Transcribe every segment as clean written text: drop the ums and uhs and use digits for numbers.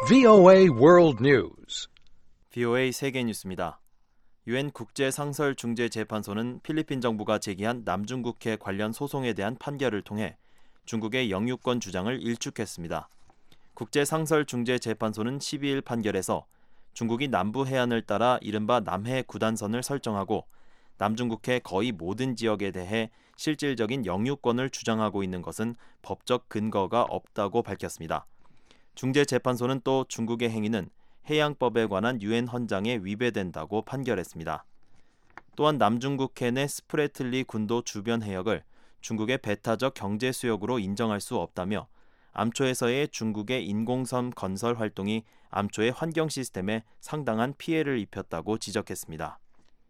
VOA World News. VOA 세계 뉴스입니다. 유엔 국제상설중재재판소는 필리핀 정부가 제기한 남중국해 관련 소송에 대한 판결을 통해 중국의 영유권 주장을 일축했습니다. 국제상설중재재판소는 12일 판결에서 중국이 남부 해안을 따라 이른바 남해 구단선을 설정하고 남중국해 거의 모든 지역에 대해 실질적인 영유권을 주장하고 있는 것은 법적 근거가 없다고 밝혔습니다. 중재재판소는 또 중국의 행위는 해양법에 관한 유엔 헌장에 위배된다고 판결했습니다. 또한 남중국해 내 스프레틀리 군도 주변 해역을 중국의 배타적 경제 수역으로 인정할 수 없다며 암초에서의 중국의 인공섬 건설 활동이 암초의 환경 시스템에 상당한 피해를 입혔다고 지적했습니다.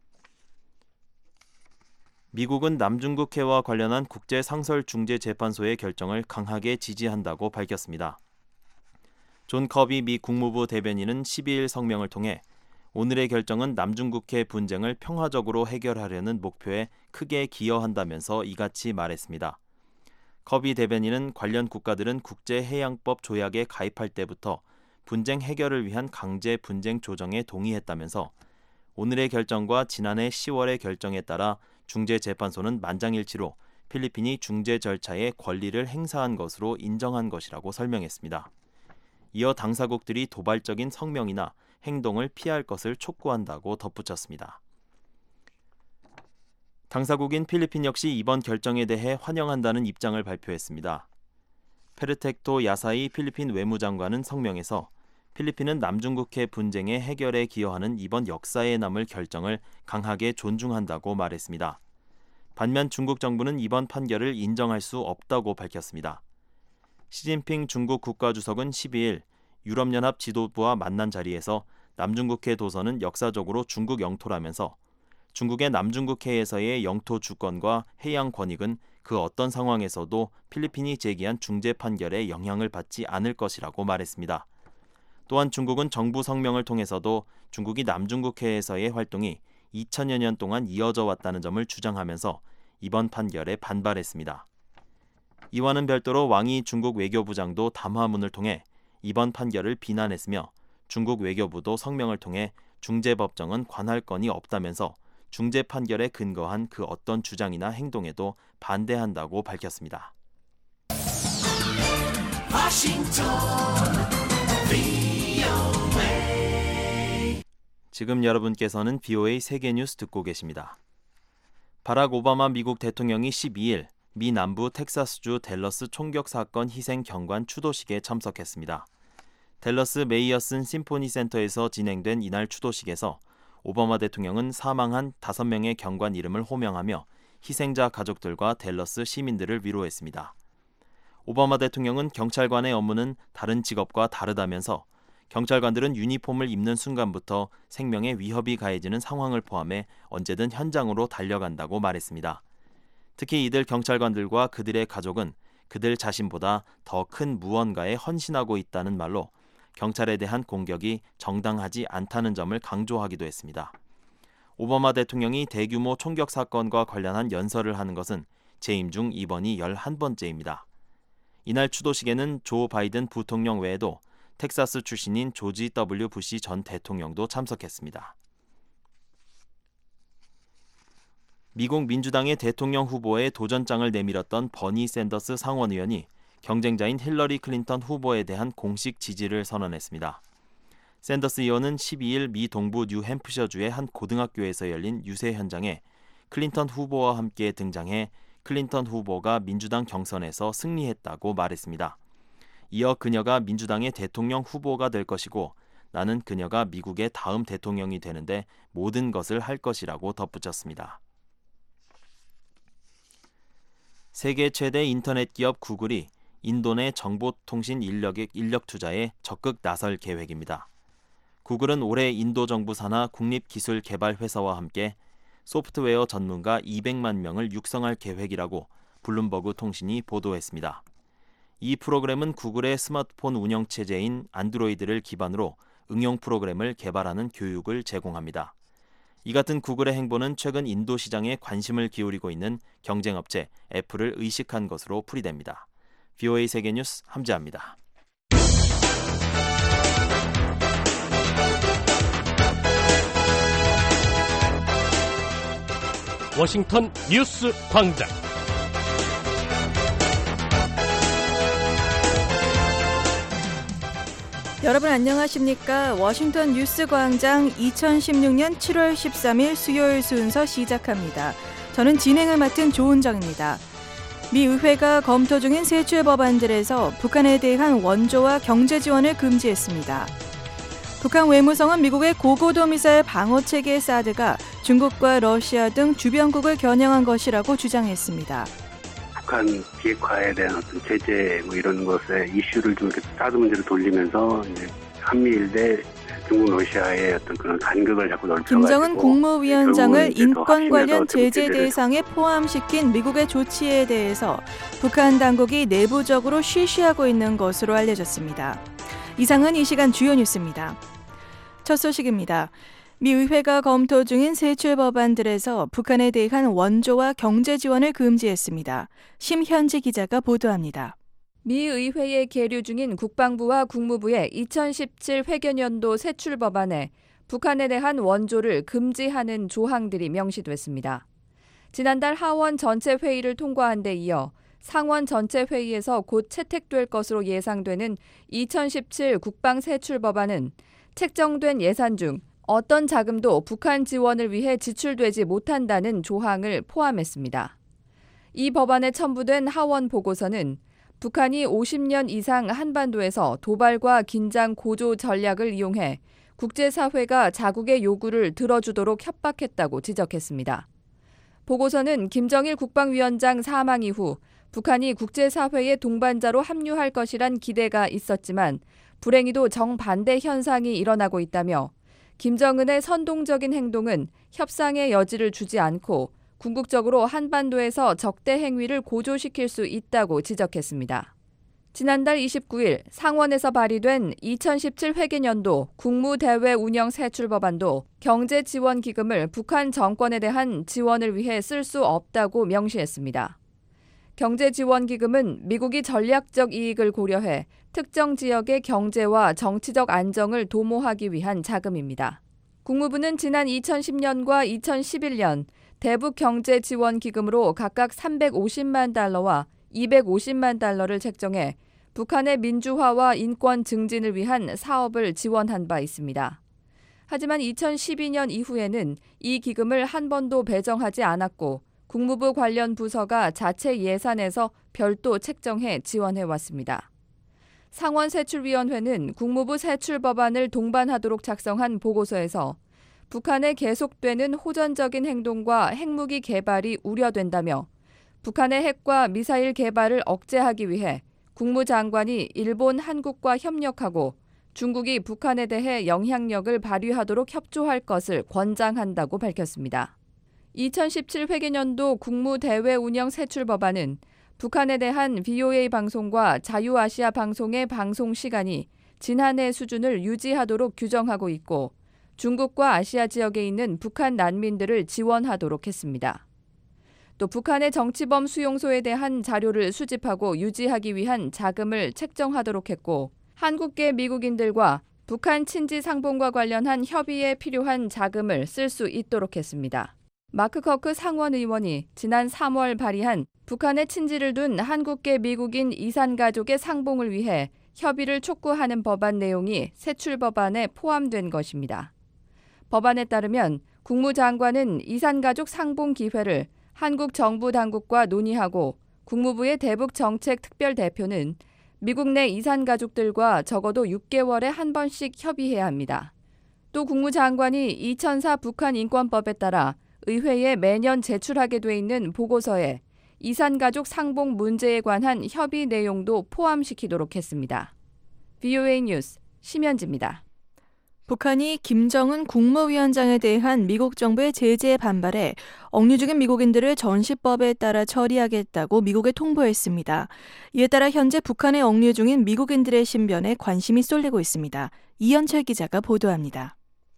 미국은 남중국해와 관련한 국제상설중재재판소의 결정을 강하게 지지한다고 밝혔습니다. 존 커비 미 국무부 대변인은 12일 성명을 통해 오늘의 결정은 남중국해 분쟁을 평화적으로 해결하려는 목표에 크게 기여한다면서 이같이 말했습니다. 커비 대변인은 관련 국가들은 국제해양법 조약에 가입할 때부터 분쟁 해결을 위한 강제 분쟁 조정에 동의했다면서 오늘의 결정과 지난해 10월의 결정에 따라 중재재판소는 만장일치로 필리핀이 중재 절차에 권리를 행사한 것으로 인정한 것이라고 설명했습니다. 이어 당사국들이 도발적인 성명이나 행동을 피할 것을 촉구한다고 덧붙였습니다. 당사국인 필리핀 역시 이번 결정에 대해 환영한다는 입장을 발표했습니다. 페르텍토 야사이 필리핀 외무장관은 성명에서 필리핀은 남중국해 분쟁의 해결에 기여하는 이번 역사에 남을 결정을 강하게 존중한다고 말했습니다. 반면 중국 정부는 이번 판결을 인정할 수 없다고 밝혔습니다. 시진핑 중국 국가주석은 12일 유럽연합 지도부와 만난 자리에서 남중국해 도서는 역사적으로 중국 영토라면서 중국의 남중국해에서의 영토 주권과 해양 권익은 그 어떤 상황에서도 필리핀이 제기한 중재 판결에 영향을 받지 않을 것이라고 말했습니다. 또한 중국은 정부 성명을 통해서도 중국이 남중국해에서의 활동이 2000여 년 동안 이어져 왔다는 점을 주장하면서 이번 판결에 반발했습니다. 이와는 별도로 왕이 중국 외교부장도 담화문을 통해 이번 판결을 비난했으며 중국 외교부도 성명을 통해 중재법정은 관할 건이 없다면서 중재 판결에 근거한 그 어떤 주장이나 행동에도 반대한다고 밝혔습니다. 지금 여러분께서는 VOA 세계뉴스 듣고 계십니다. 바락 오바마 미국 대통령이 12일 미 남부 텍사스주 댈러스 총격 사건 희생 경관 추도식에 참석했습니다. 댈러스 메이어슨 심포니 센터에서 진행된 이날 추도식에서 오바마 대통령은 사망한 5명의 경관 이름을 호명하며 희생자 가족들과 댈러스 시민들을 위로했습니다. 오바마 대통령은 경찰관의 업무는 다른 직업과 다르다면서 경찰관들은 유니폼을 입는 순간부터 생명에 위협이 가해지는 상황을 포함해 언제든 현장으로 달려간다고 말했습니다. 특히 이들 경찰관들과 그들의 가족은 그들 자신보다 더 큰 무언가에 헌신하고 있다는 말로 경찰에 대한 공격이 정당하지 않다는 점을 강조하기도 했습니다. 오바마 대통령이 대규모 총격 사건과 관련한 연설을 하는 것은 재임 중 이번이 11번째입니다. 이날 추도식에는 조 바이든 부통령 외에도 텍사스 출신인 조지 W. 부시 전 대통령도 참석했습니다. 미국 민주당의 대통령 후보에 도전장을 내밀었던 버니 샌더스 상원의원이 경쟁자인 힐러리 클린턴 후보에 대한 공식 지지를 선언했습니다. 샌더스 의원은 12일 미 동부 뉴햄프셔주의 한 고등학교에서 열린 유세 현장에 클린턴 후보와 함께 등장해 클린턴 후보가 민주당 경선에서 승리했다고 말했습니다. 이어 그녀가 민주당의 대통령 후보가 될 것이고 나는 그녀가 미국의 다음 대통령이 되는데 모든 것을 할 것이라고 덧붙였습니다. 세계 최대 인터넷 기업 구글이 인도 내 정보통신 인력 투자에 적극 나설 계획입니다. 구글은 올해 인도 정부 산하 국립기술개발회사와 함께 소프트웨어 전문가 200만 명을 육성할 계획이라고 블룸버그 통신이 보도했습니다. 이 프로그램은 구글의 스마트폰 운영체제인 안드로이드를 기반으로 응용 프로그램을 개발하는 교육을 제공합니다. 이 같은 구글의 행보는 최근 인도 시장에 관심을 기울이고 있는 경쟁업체 애플을 의식한 것으로 풀이됩니다. VOA 세계뉴스 함재합니다. 워싱턴 뉴스 광장. 여러분 안녕하십니까? 워싱턴 뉴스 광장 2016년 7월 13일 수요일 순서 시작합니다. 저는 진행을 맡은 조은정입니다. 미 의회가 검토 중인 세출 법안들에서 북한에 대한 원조와 경제 지원을 금지했습니다. 북한 외무성은 미국의 고고도 미사일 방어체계 사드가 중국과 러시아 등 주변국을 겨냥한 것이라고 주장했습니다. 북한 비핵화에 대한 어떤 제재 이런 것에 이슈를 좀 이렇게 사드 문제로 돌리면서 이제 한미일 대 중국 러시아의 어떤 그런 간극을 자꾸 넓혀가지고 김정은 국무위원장을 인권 관련 제재 대상에 포함시킨 미국의 조치에 대해서 북한 당국이 내부적으로 쉬쉬하고 있는 것으로 알려졌습니다. 이상은 이 시간 주요 뉴스입니다. 첫 소식입니다. 미 의회가 검토 중인 세출 법안들에서 북한에 대한 원조와 경제 지원을 금지했습니다. 심현지 기자가 보도합니다. 미 의회에 계류 중인 국방부와 국무부의 2017 회계연도 세출 법안에 북한에 대한 원조를 금지하는 조항들이 명시됐습니다. 지난달 하원 전체 회의를 통과한 데 이어 상원 전체 회의에서 곧 채택될 것으로 예상되는 2017 국방 세출 법안은 책정된 예산 중 어떤 자금도 북한 지원을 위해 지출되지 못한다는 조항을 포함했습니다. 이 법안에 첨부된 하원 보고서는 북한이 50년 이상 한반도에서 도발과 긴장 고조 전략을 이용해 국제사회가 자국의 요구를 들어주도록 협박했다고 지적했습니다. 보고서는 김정일 국방위원장 사망 이후 북한이 국제사회의 동반자로 합류할 것이란 기대가 있었지만 불행히도 정반대 현상이 일어나고 있다며 김정은의 선동적인 행동은 협상의 여지를 주지 않고 궁극적으로 한반도에서 적대 행위를 고조시킬 수 있다고 지적했습니다. 지난달 29일 상원에서 발의된 2017 회계연도 국무대외 운영 세출 법안도 경제 지원 기금을 북한 정권에 대한 지원을 위해 쓸 수 없다고 명시했습니다. 경제 지원 기금은 미국이 전략적 이익을 고려해 특정 지역의 경제와 정치적 안정을 도모하기 위한 자금입니다. 국무부는 지난 2010년과 2011년 대북 경제 지원 기금으로 각각 350만 달러와 250만 달러를 책정해 북한의 민주화와 인권 증진을 위한 사업을 지원한 바 있습니다. 하지만 2012년 이후에는 이 기금을 한 번도 배정하지 않았고 국무부 관련 부서가 자체 예산에서 별도 책정해 지원해왔습니다. 상원세출위원회는 국무부 세출법안을 동반하도록 작성한 보고서에서 북한의 계속되는 호전적인 행동과 핵무기 개발이 우려된다며 북한의 핵과 미사일 개발을 억제하기 위해 국무장관이 일본, 한국과 협력하고 중국이 북한에 대해 영향력을 발휘하도록 협조할 것을 권장한다고 밝혔습니다. 2017 회계연도 국무대외 운영 세출 법안은 북한에 대한 VOA 방송과 자유아시아 방송의 방송 시간이 지난해 수준을 유지하도록 규정하고 있고 중국과 아시아 지역에 있는 북한 난민들을 지원하도록 했습니다. 또 북한의 정치범 수용소에 대한 자료를 수집하고 유지하기 위한 자금을 책정하도록 했고 한국계 미국인들과 북한 친지 상봉과 관련한 협의에 필요한 자금을 쓸 수 있도록 했습니다. 마크 커크 상원 의원이 지난 3월 발의한 북한의 친지를 둔 한국계 미국인 이산 가족의 상봉을 위해 협의를 촉구하는 법안 내용이 세출 법안에 포함된 것입니다. 법안에 따르면 국무장관은 이산 가족 상봉 기회를 한국 정부 당국과 논의하고 국무부의 대북 정책 특별 대표는 미국 내 이산 가족들과 적어도 6개월에 한 번씩 협의해야 합니다. 또 국무장관이 2004 북한 인권법에 따라 의회에 매년 제출하게 돼 있는 보고서에 이산가족 상봉 문제에 관한 협의 내용도 포함시키도록 했습니다. VOA 뉴스 심현지입니다. 북한이 김정은 국무위원장에 대한 미국 정부의 제재에 반발해 억류 중인 미국인들을 전시법에 따라 처리하겠다고 미국에 통보했습니다. 이에 따라 현재 북한에 억류 중인 미국인들의 신변에 관심이 쏠리고 있습니다. 이현철 기자가 보도합니다.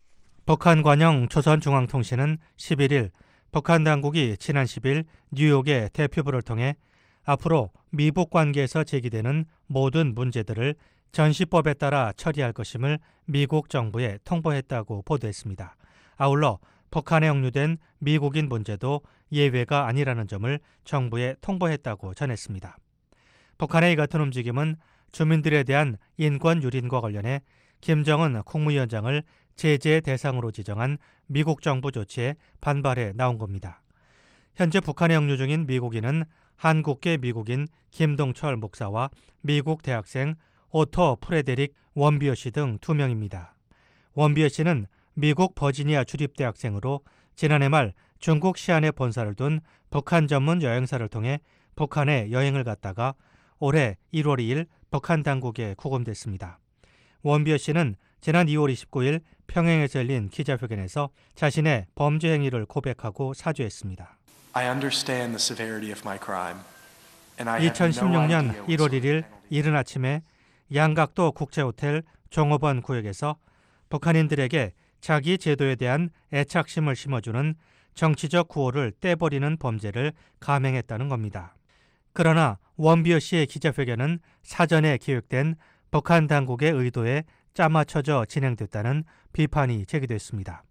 북한 관영 조선중앙통신은 11일 북한 당국이 지난 10일 뉴욕의 대표부를 통해 앞으로 미북 관계에서 제기되는 모든 문제들을 전시법에 따라 처리할 것임을 미국 정부에 통보했다고 보도했습니다. 아울러 북한에 억류된 미국인 문제도 예외가 아니라는 점을 정부에 통보했다고 전했습니다. 북한의 이 같은 움직임은 주민들에 대한 인권 유린과 관련해 김정은 국무위원장을 제재 대상으로 지정한 미국 정부 조치에 반발해 나온 겁니다. 현재 북한에 억류 중인 미국인은 한국계 미국인 김동철 목사와 미국 대학생 오토 프레데릭 원비어 씨 등 2명입니다. 원비어 씨는 미국 버지니아 주립대학생으로 지난해 말 중국 시안에 본사를 둔 북한 전문 여행사를 통해 북한에 여행을 갔다가 올해 1월 2일 북한 당국에 구금됐습니다. 원비어 씨는 지난 2월 29일 평양에서 열린 기자회견에서 자신의 범죄 행위를 고백하고 사죄했습니다. 2016년 1월 1일 이른 아침에 양각도 국제호텔 종업원 구역에서 북한인들에게 자기 제도에 대한 애착심을 심어주는 정치적 구호를 떼버리는 범죄를 감행했다는 겁니다. 그러나 원비어 씨의 기자회견은 사전에 기획된 북한 당국의 의도에 짜맞춰져 진행됐다는 비판이 제기됐습니다.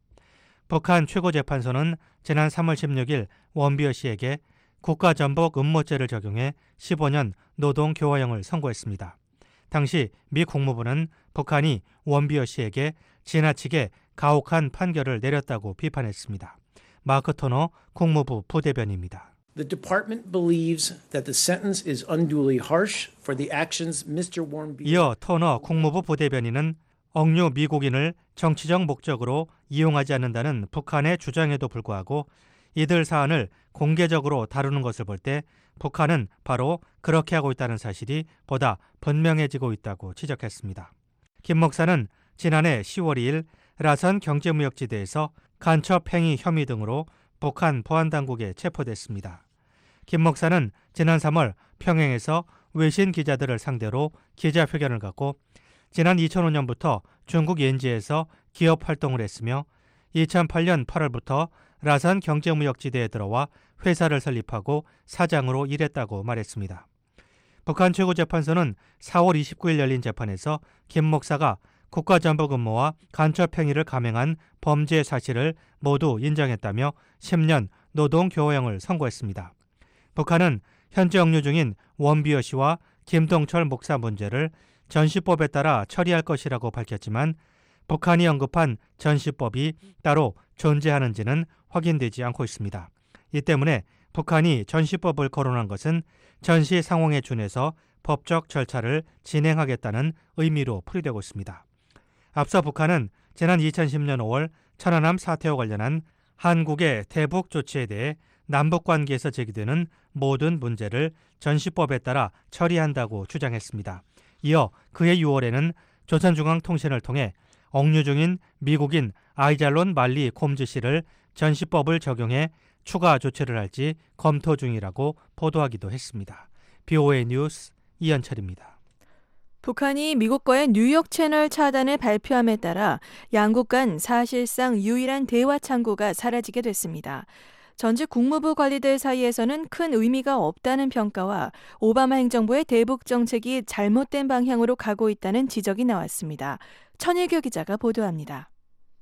북한 최고재판소는 지난 3월 16일 원비어 씨에게 국가전복 음모죄를 적용해 15년 노동교화형을 선고했습니다. 당시 미 국무부는 북한이 원비어 씨에게 지나치게 가혹한 판결을 내렸다고 비판했습니다. 마크 토너 국무부 부대변인입니다. The department believes that the sentence is unduly harsh for the actions Mr. Warmbier. 이어 토너 국무부 부대변인은 억류 미국인을 정치적 목적으로 이용하지 않는다는 북한의 주장에도 불구하고 이들 사안을 공개적으로 다루는 것을 볼 때 북한은 바로 그렇게 하고 있다는 사실이 보다 분명해지고 있다고 지적했습니다. 김 목사는 지난해 10월 2일 라선 경제무역지대에서 간첩행위 혐의 등으로 북한 보안당국에 체포됐습니다. 김 목사는 지난 3월 평양에서 외신 기자들을 상대로 기자회견을 갖고 지난 2005년부터 중국 연지에서 기업 활동을 했으며 2008년 8월부터 라산 경제무역지대에 들어와 회사를 설립하고 사장으로 일했다고 말했습니다. 북한 최고재판소는 4월 29일 열린 재판에서 김 목사가 국가전복 음모와 간첩행위를 감행한 범죄 사실을 모두 인정했다며 10년 노동교화형을 선고했습니다. 북한은 현재 억류 중인 원비어 씨와 김동철 목사 문제를 전시법에 따라 처리할 것이라고 밝혔지만 북한이 언급한 전시법이 따로 존재하는지는 확인되지 않고 있습니다. 이 때문에 북한이 전시법을 거론한 것은 전시 상황에 준해서 법적 절차를 진행하겠다는 의미로 풀이되고 있습니다. 앞서 북한은 지난 2010년 5월 천안함 사태와 관련한 한국의 대북 조치에 대해 남북관계에서 제기되는 모든 문제를 전시법에 따라 처리한다고 주장했습니다. 이어 그해 6월에는 조선중앙통신을 통해 억류 중인 미국인 아이잘론 말리 콤즈 씨를 전시법을 적용해 추가 조치를 할지 검토 중이라고 보도하기도 했습니다. BOA 뉴스 이현철입니다. 북한이 미국과의 뉴욕 채널 차단을 발표함에 따라 양국 간 사실상 유일한 대화 창구가 사라지게 됐습니다. 전직 국무부 관리들 사이에서는 큰 의미가 없다는 평가와 오바마 행정부의 대북 정책이 잘못된 방향으로 가고 있다는 지적이 나왔습니다. 천일교 기자가 보도합니다.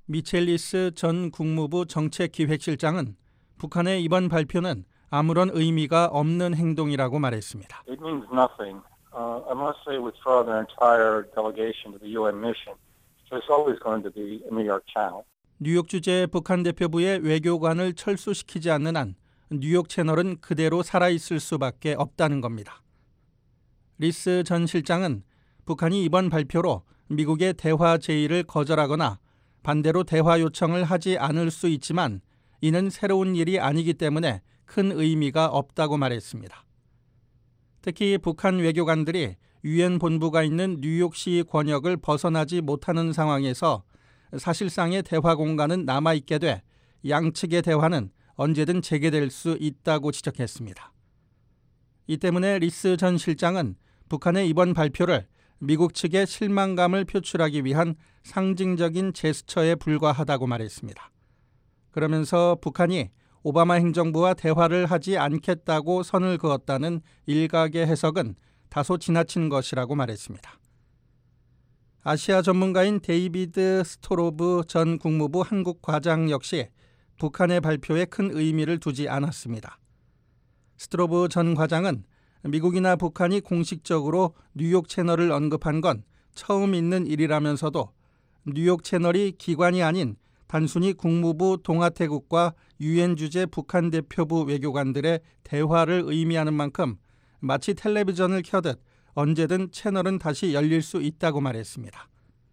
미첼리스 전 국무부 정책기획실장은 북한의 이번 발표는 아무런 의미가 없는 행동이라고 말했습니다. It means nothing. Unless they withdraw their entire delegation to the UN mission, there's always going to be a New York channel. 뉴욕 주재 북한 대표부의 외교관을 철수시키지 않는 한 뉴욕 채널은 그대로 살아있을 수밖에 없다는 겁니다. 리스 전 실장은 북한이 이번 발표로 미국의 대화 제의를 거절하거나 반대로 대화 요청을 하지 않을 수 있지만 이는 새로운 일이 아니기 때문에 큰 의미가 없다고 말했습니다. 특히 북한 외교관들이 유엔 본부가 있는 뉴욕시 권역을 벗어나지 못하는 상황에서 사실상의 대화 공간은 남아있게 돼 양측의 대화는 언제든 재개될 수 있다고 지적했습니다. 이 때문에 리스 전 실장은 북한의 이번 발표를 미국 측의 실망감을 표출하기 위한 상징적인 제스처에 불과하다고 말했습니다. 그러면서 북한이 오바마 행정부와 대화를 하지 않겠다고 선을 그었다는 일각의 해석은 다소 지나친 것이라고 말했습니다. 아시아 전문가인 데이비드 스토로브 전 국무부 한국 과장 역시 북한의 발표에 큰 의미를 두지 않았습니다. 스트로브 전 과장은 미국이나 북한이 공식적으로 뉴욕 채널을 언급한 건 처음 있는 일이라면서도 뉴욕 채널이 기관이 아닌 단순히 국무부 동아태국과 유엔 주재 북한 대표부 외교관들의 대화를 의미하는 만큼 마치 텔레비전을 켜듯 언제든 채널은 다시 열릴 수 있다고 말했습니다.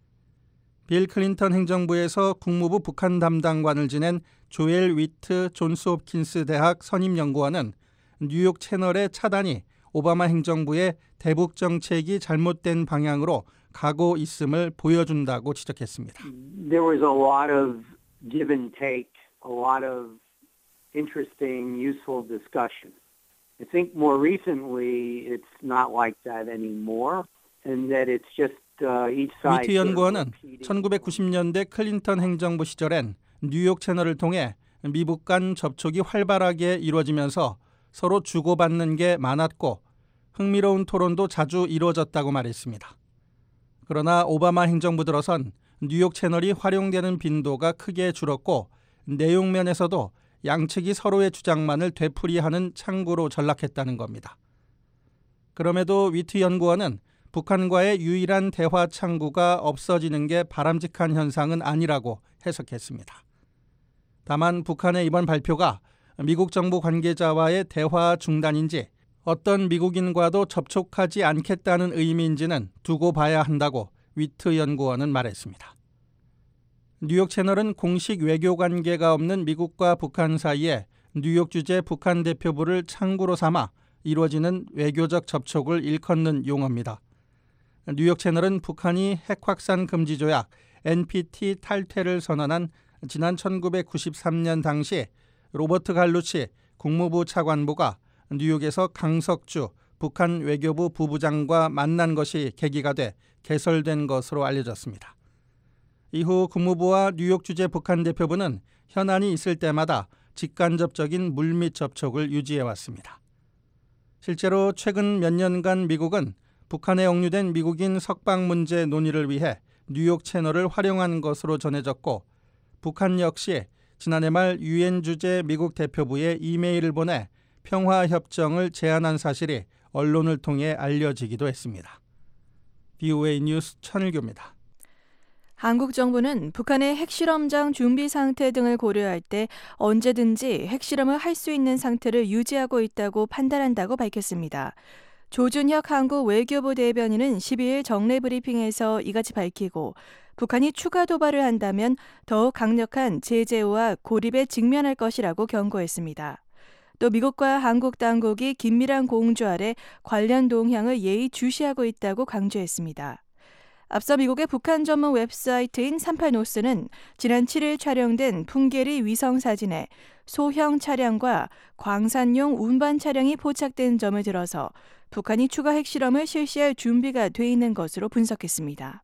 빌 클린턴 행정부에서 국무부 북한 담당관을 지낸 조엘 위트 존스 홉킨스 대학 선임연구원은 뉴욕 채널의 차단이 오바마 행정부의 대북 정책이 잘못된 방향으로 가고 있음을 보여준다고 지적했습니다. There was a lot of give and take, a lot of interesting, useful discussion. I think more recently it's not like that anymore, and that it's just each side. 위트 연구원은 1990년대 클린턴 행정부 시절엔 뉴욕 채널을 통해 미북 간 접촉이 활발하게 이루어지면서 서로 주고받는 게 많았고 흥미로운 토론도 자주 이루어졌다고 말했습니다. 그러나 오바마 행정부 들어선 뉴욕 채널이 활용되는 빈도가 크게 줄었고 내용 면에서도 양측이 서로의 주장만을 되풀이하는 창구로 전락했다는 겁니다. 그럼에도 위트 연구원은 북한과의 유일한 대화 창구가 없어지는 게 바람직한 현상은 아니라고 해석했습니다. 다만 북한의 이번 발표가 미국 정부 관계자와의 대화 중단인지 어떤 미국인과도 접촉하지 않겠다는 의미인지는 두고 봐야 한다고 위트 연구원은 말했습니다. 뉴욕 채널은 공식 외교 관계가 없는 미국과 북한 사이에 뉴욕 주재 북한 대표부를 창구로 삼아 이루어지는 외교적 접촉을 일컫는 용어입니다. 뉴욕 채널은 북한이 핵 확산 금지 조약 NPT 탈퇴를 선언한 지난 1993년 당시 로버트 갈루치 국무부 차관보가 뉴욕에서 강석주 북한 외교부 부부장과 만난 것이 계기가 돼 개설된 것으로 알려졌습니다. 이후 국무부와 뉴욕 주재 북한 대표부는 현안이 있을 때마다 직간접적인 물밑 접촉을 유지해왔습니다. 실제로 최근 몇 년간 미국은 북한에 억류된 미국인 석방 문제 논의를 위해 뉴욕 채널을 활용한 것으로 전해졌고 북한 역시 지난해 말 유엔 주재 미국 대표부에 이메일을 보내 평화협정을 제안한 사실이 언론을 통해 알려지기도 했습니다. VOA 뉴스 천일교입니다. 한국 정부는 북한의 핵실험장 준비 상태 등을 고려할 때 언제든지 핵실험을 할 수 있는 상태를 유지하고 있다고 판단한다고 밝혔습니다. 조준혁 한국 외교부 대변인은 12일 정례 브리핑에서 이같이 밝히고 북한이 추가 도발을 한다면 더욱 강력한 제재와 고립에 직면할 것이라고 경고했습니다. 또 미국과 한국 당국이 긴밀한 공조 아래 관련 동향을 예의주시하고 있다고 강조했습니다. 앞서 미국의 북한 전문 웹사이트인 38노스는 지난 7일 촬영된 풍계리 위성 사진에 소형 차량과 광산용 운반 차량이 포착된 점을 들어서 북한이 추가 핵실험을 실시할 준비가 돼 있는 것으로 분석했습니다.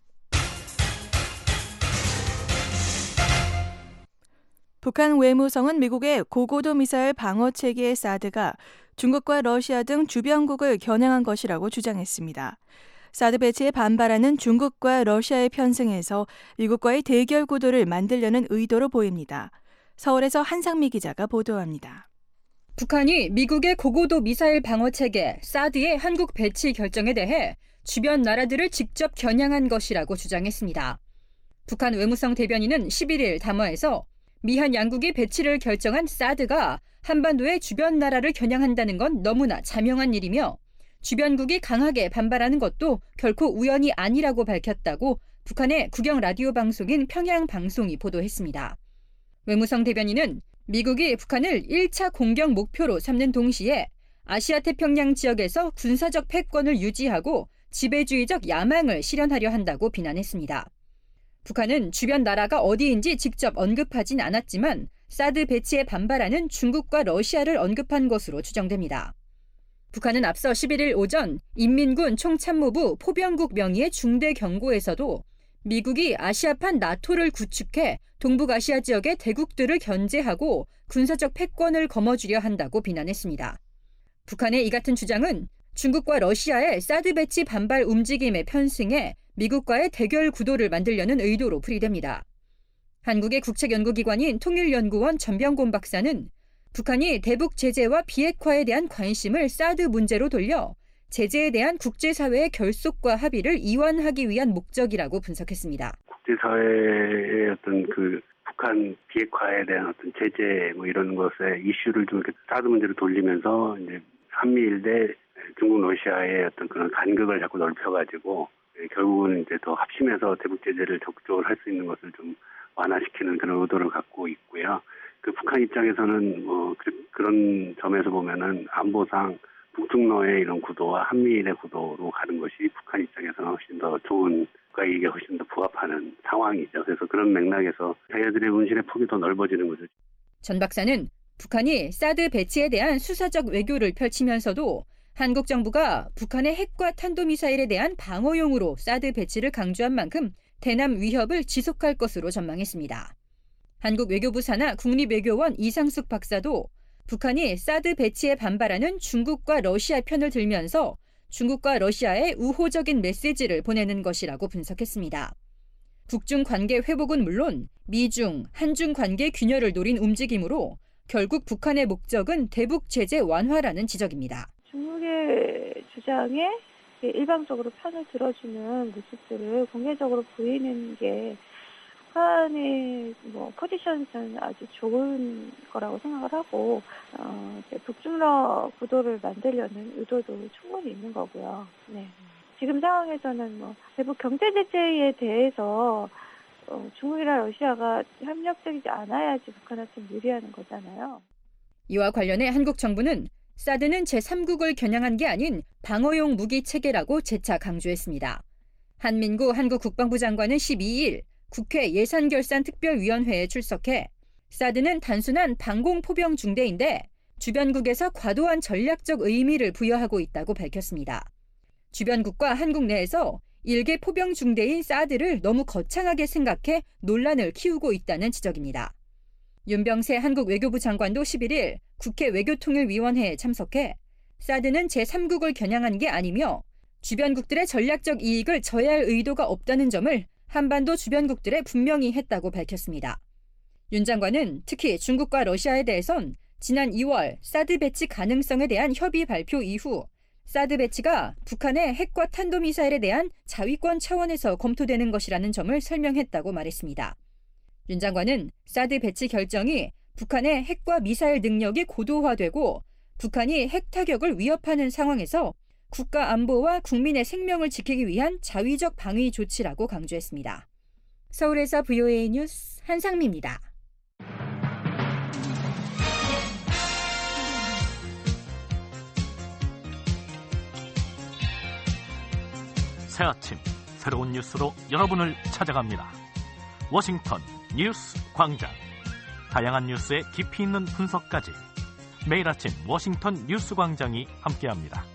북한 외무성은 미국의 고고도 미사일 방어 체계 사드가 중국과 러시아 등 주변국을 겨냥한 것이라고 주장했습니다. 사드 배치에 반발하는 중국과 러시아의 편승에서 미국과의 대결 구도를 만들려는 의도로 보입니다. 서울에서 한상미 기자가 보도합니다. 북한이 미국의 고고도 미사일 방어 체계 사드의 한국 배치 결정에 대해 주변 나라들을 직접 겨냥한 것이라고 주장했습니다. 북한 외무성 대변인은 11일 담화에서 미한 양국이 배치를 결정한 사드가 한반도의 주변 나라를 겨냥한다는 건 너무나 자명한 일이며 주변국이 강하게 반발하는 것도 결코 우연이 아니라고 밝혔다고 북한의 국영 라디오 방송인 평양방송이 보도했습니다. 외무성 대변인은 미국이 북한을 1차 공격 목표로 삼는 동시에 아시아 태평양 지역에서 군사적 패권을 유지하고 지배주의적 야망을 실현하려 한다고 비난했습니다. 북한은 주변 나라가 어디인지 직접 언급하진 않았지만 사드 배치에 반발하는 중국과 러시아를 언급한 것으로 추정됩니다. 북한은 앞서 11일 오전 인민군 총참모부 포병국 명의의 중대 경고에서도 미국이 아시아판 나토를 구축해 동북아시아 지역의 대국들을 견제하고 군사적 패권을 거머쥐려 한다고 비난했습니다. 북한의 이 같은 주장은 중국과 러시아의 사드 배치 반발 움직임에 편승해 미국과의 대결 구도를 만들려는 의도로 풀이됩니다. 한국의 국책연구기관인 통일연구원 전병곤 박사는 북한이 대북 제재와 비핵화에 대한 관심을 사드 문제로 돌려 제재에 대한 국제사회의 결속과 합의를 이완하기 위한 목적이라고 분석했습니다. 국제사회의 어떤 북한 비핵화에 대한 어떤 제재 이런 것에 이슈를 좀 사드 문제로 돌리면서 이제 한미일 대 중국 러시아의 어떤 그런 간극을 자꾸 넓혀가지고 결국은 이제 더 합심해서 대북 제재를 적극적으로 할 수 있는 것을 좀 완화시키는 그런 의도를 갖고 있고요. 북한 입장에서는 그런 점에서 보면은 안보상 북중러의 이런 구도와 한미일의 구도로 가는 것이 북한 입장에서는 훨씬 더 좋은, 이게 훨씬 더 부합하는 상황이죠. 그래서 그런 맥락에서 자기들의 운신의 폭이 더 넓어지는 거죠. 전 박사는 북한이 사드 배치에 대한 수사적 외교를 펼치면서도 한국 정부가 북한의 핵과 탄도미사일에 대한 방어용으로 사드 배치를 강조한 만큼 대남 위협을 지속할 것으로 전망했습니다. 한국 외교부 산하 국립외교원 이상숙 박사도 북한이 사드 배치에 반발하는 중국과 러시아 편을 들면서 중국과 러시아에 우호적인 메시지를 보내는 것이라고 분석했습니다. 북중 관계 회복은 물론 미중, 한중 관계 균열을 노린 움직임으로 결국 북한의 목적은 대북 제재 완화라는 지적입니다. 중국의 주장에 일방적으로 편을 들어주는 모습들을 공개적으로 보이는 게 북한의 포지션은 아주 좋은 거라고 생각을 하고 북중러 구도를 만들려는 의도도 충분히 있는 거고요. 네. 지금 상황에서는 대북 경제 제재에 대해서 중국이나 러시아가 협력적이지 않아야지 북한한테 유리하는 거잖아요. 이와 관련해 한국 정부는 사드는 제3국을 겨냥한 게 아닌 방어용 무기 체계라고 재차 강조했습니다. 한민구 한국 국방부 장관은 12일 국회 예산결산특별위원회에 출석해 사드는 단순한 방공포병 중대인데 주변국에서 과도한 전략적 의미를 부여하고 있다고 밝혔습니다. 주변국과 한국 내에서 일개 포병 중대인 사드를 너무 거창하게 생각해 논란을 키우고 있다는 지적입니다. 윤병세 한국 외교부 장관도 11일 국회 외교통일위원회에 참석해 사드는 제3국을 겨냥한 게 아니며 주변국들의 전략적 이익을 저해할 의도가 없다는 점을 한반도 주변국들에 분명히 했다고 밝혔습니다. 윤 장관은 특히 중국과 러시아에 대해선 지난 2월 사드 배치 가능성에 대한 협의 발표 이후 사드 배치가 북한의 핵과 탄도미사일에 대한 자위권 차원에서 검토되는 것이라는 점을 설명했다고 말했습니다. 윤 장관은 사드 배치 결정이 북한의 핵과 미사일 능력이 고도화되고 북한이 핵 타격을 위협하는 상황에서 국가 안보와 국민의 생명을 지키기 위한 자위적 방위 조치라고 강조했습니다. 서울에서 VOA 뉴스 한상미입니다. 새 아침 새로운 뉴스로 여러분을 찾아갑니다. 워싱턴 뉴스 광장. 다양한 뉴스의 깊이 있는 분석까지 매일 아침 워싱턴 뉴스 광장이 함께합니다.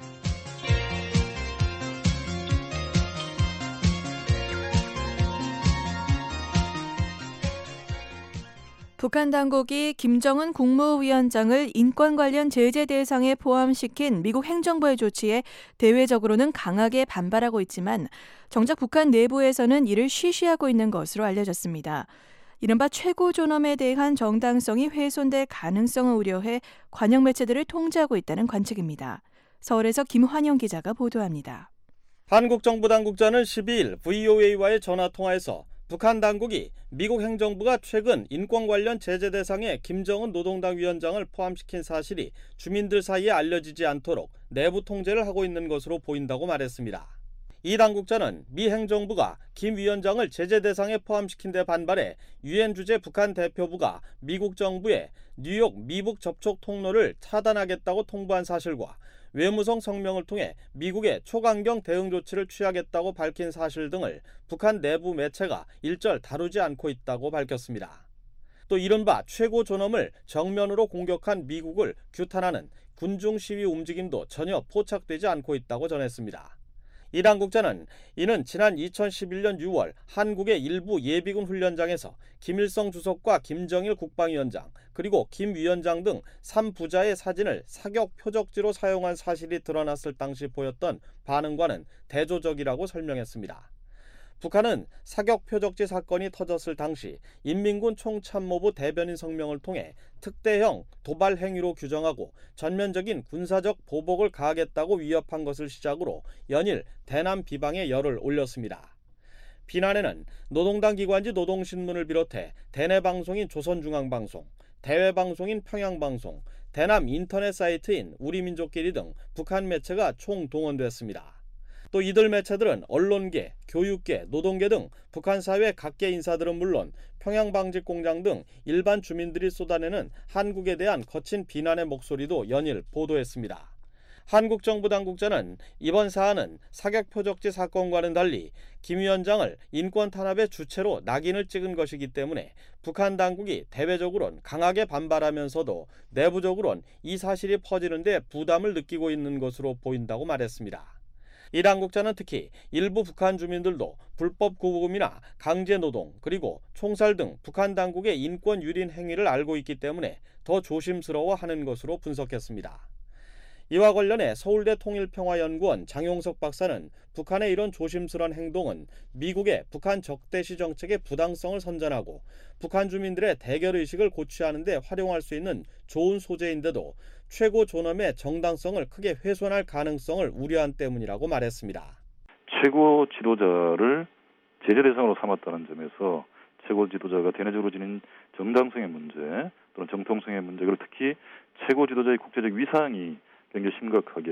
북한 당국이 김정은 국무위원장을 인권 관련 제재 대상에 포함시킨 미국 행정부의 조치에 대외적으로는 강하게 반발하고 있지만 정작 북한 내부에서는 이를 쉬쉬하고 있는 것으로 알려졌습니다. 이른바 최고 존엄에 대한 정당성이 훼손될 가능성을 우려해 관영 매체들을 통제하고 있다는 관측입니다. 서울에서 김환영 기자가 보도합니다. 한국 정부 당국자는 12일 VOA와의 전화통화에서 북한 당국이 미국 행정부가 최근 인권 관련 제재 대상에 김정은 노동당 위원장을 포함시킨 사실이 주민들 사이에 알려지지 않도록 내부 통제를 하고 있는 것으로 보인다고 말했습니다. 이 당국자는 미 행정부가 김 위원장을 제재 대상에 포함시킨 데 반발해 유엔 주재 북한 대표부가 미국 정부에 뉴욕 미북 접촉 통로를 차단하겠다고 통보한 사실과 외무성 성명을 통해 미국의 초강경 대응 조치를 취하겠다고 밝힌 사실 등을 북한 내부 매체가 일절 다루지 않고 있다고 밝혔습니다. 또 이른바 최고 존엄을 정면으로 공격한 미국을 규탄하는 군중 시위 움직임도 전혀 포착되지 않고 있다고 전했습니다. 이 당국자는 이는 지난 2011년 6월 한국의 일부 예비군 훈련장에서 김일성 주석과 김정일 국방위원장 그리고 김 위원장 등 3부자의 사진을 사격 표적지로 사용한 사실이 드러났을 당시 보였던 반응과는 대조적이라고 설명했습니다. 북한은 사격 표적지 사건이 터졌을 당시 인민군 총참모부 대변인 성명을 통해 특대형 도발 행위로 규정하고 전면적인 군사적 보복을 가하겠다고 위협한 것을 시작으로 연일 대남 비방에 열을 올렸습니다. 비난에는 노동당 기관지 노동신문을 비롯해 대내 방송인 조선중앙방송, 대외 방송인 평양방송, 대남 인터넷 사이트인 우리민족끼리 등 북한 매체가 총동원됐습니다. 또 이들 매체들은 언론계, 교육계, 노동계 등 북한 사회 각계 인사들은 물론 평양방직공장 등 일반 주민들이 쏟아내는 한국에 대한 거친 비난의 목소리도 연일 보도했습니다. 한국 정부 당국자는 이번 사안은 사격 표적지 사건과는 달리 김 위원장을 인권 탄압의 주체로 낙인을 찍은 것이기 때문에 북한 당국이 대외적으로는 강하게 반발하면서도 내부적으로는 이 사실이 퍼지는 데 부담을 느끼고 있는 것으로 보인다고 말했습니다. 이 당국자는 특히 일부 북한 주민들도 불법 구금이나 강제노동 그리고 총살 등 북한 당국의 인권 유린 행위를 알고 있기 때문에 더 조심스러워하는 것으로 분석했습니다. 이와 관련해 서울대 통일평화연구원 장용석 박사는 북한의 이런 조심스러운 행동은 미국의 북한 적대시 정책의 부당성을 선전하고 북한 주민들의 대결의식을 고취하는 데 활용할 수 있는 좋은 소재인데도 최고 존엄의 정당성을 크게 훼손할 가능성을 우려한 때문이라고 말했습니다. 최고 지도자를 제재 대상으로 삼았다는 점에서 최고 지도자가 대내적으로 지닌 정당성의 문제 또는 정통성의 문제 그리고 특히 최고 지도자의 국제적 위상이 굉장히 심각하게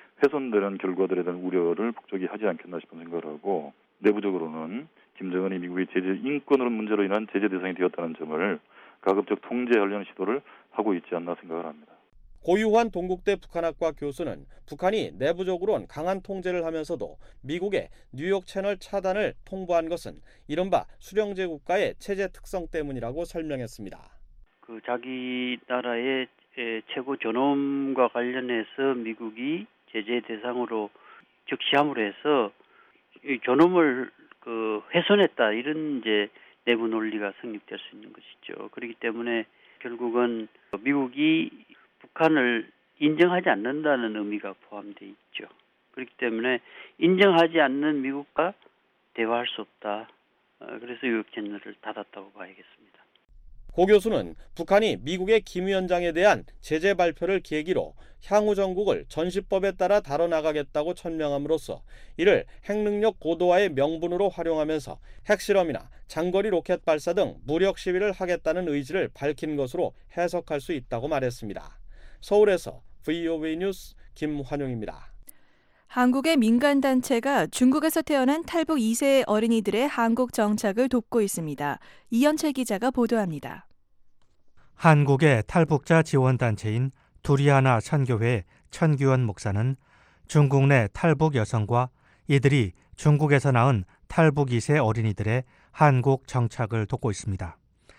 훼손되는 결과들에 대한 우려를 북쪽이 하지 않겠나 싶은 생각을 하고 내부적으로는 김정은이 미국의 인권으로 문제로 인한 제재 대상이 되었다는 점을 가급적 통제하려는 시도를 하고 있지 않나 생각을 합니다. 고유환 동국대 북한학과 교수는 북한이 내부적으로는 강한 통제를 하면서도 미국의 뉴욕 채널 차단을 통보한 것은 이른바 수령제 국가의 체제 특성 때문이라고 설명했습니다. 자기 나라의 최고 존엄과 관련해서 미국이 제재 대상으로 적시함으로 해서 존엄을 훼손했다 이런 이제 내부 논리가 성립될 수 있는 것이죠. 그렇기 때문에 결국은 미국이 북한을 인정하지 않는다는 의미가 포함되어 있죠. 그렇기 때문에 인정하지 않는 미국과 대화할 수 없다. 그래서 뉴욕 채널을 닫았다고 봐야겠습니다. 고 교수는 북한이 미국의 김 위원장에 대한 제재 발표를 계기로 향후 정국을 전시법에 따라 다뤄나가겠다고 천명함으로써 이를 핵능력 고도화의 명분으로 활용하면서 핵실험이나 장거리 로켓 발사 등 무력 시위를 하겠다는 의지를 밝힌 것으로 해석할 수 있다고 말했습니다. 서울에서 VOA 뉴스 김환용입니다. 한국의 민간단체가 중국에서 태어난 탈북 2세 어린이들의 한국 정착을 돕고 있습니다. 이현철 기자가 보도합니다. 한국의 탈북자 지원단체인 두리아나 선교회 천규원 목사는 중국 내 탈북 여성과 이들이 중국에서 낳은 탈북 2세 어린이들의 한국 정착을 돕고 있습니다.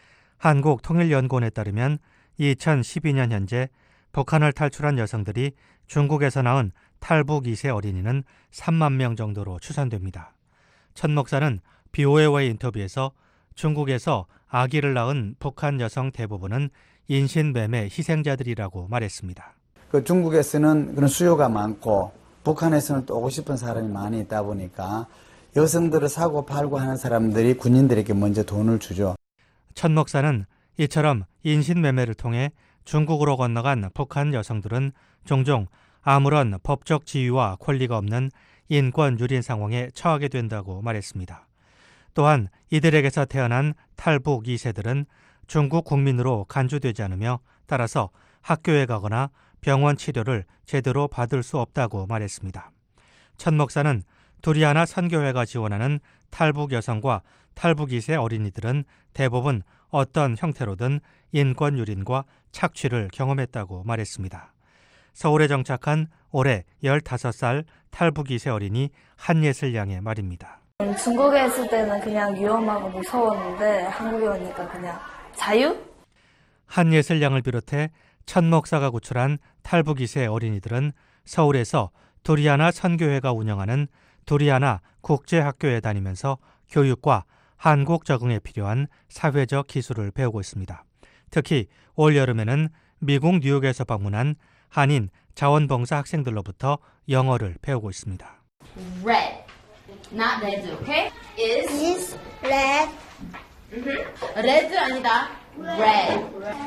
한국통일연구원에 따르면 2012년 현재 북한을 탈출한 여성들이 중국에서 낳은 탈북 2세 어린이는 3만 명 정도로 추산됩니다. 천 목사는 BOA와의 인터뷰에서 중국에서 아기를 낳은 북한 여성 대부분은 인신매매 희생자들이라고 말했습니다. 중국에서는 그런 수요가 많고 북한에서는 또 오고 싶은 사람이 많이 있다 보니까 여성들을 사고 팔고 하는 사람들이 군인들에게 먼저 돈을 주죠. 천 목사는 이처럼 인신매매를 통해 중국으로 건너간 북한 여성들은 종종 아무런 법적 지위와 권리가 없는 인권 유린 상황에 처하게 된다고 말했습니다. 또한 이들에게서 태어난 탈북 2세들은 중국 국민으로 간주되지 않으며 따라서 학교에 가거나 병원 치료를 제대로 받을 수 없다고 말했습니다. 천 목사는 두리아나 선교회가 지원하는 탈북 여성과 탈북 2세 어린이들은 대부분 어떤 형태로든 인권 유린과 착취를 경험했다고 말했습니다. 서울에 정착한 올해 15살 탈북 2세 어린이 한예슬 양의 말입니다. 중국에 있을 때는 그냥 위험하고 무서웠는데 한국에 오니까 그냥 자유? 한예슬 양을 비롯해 천 목사가 구출한 탈북 2세 어린이들은 서울에서 두리아나 선교회가 운영하는 두리아나 국제학교에 다니면서 교육과 한국 적응에 필요한 사회적 기술을 배우고 있습니다. 특히 올 여름에는 미국 뉴욕에서 방문한 한인 자원봉사 학생들로부터 영어를 배우고 있습니다. Red, Not red, okay? Is red. Red 아니다. Red.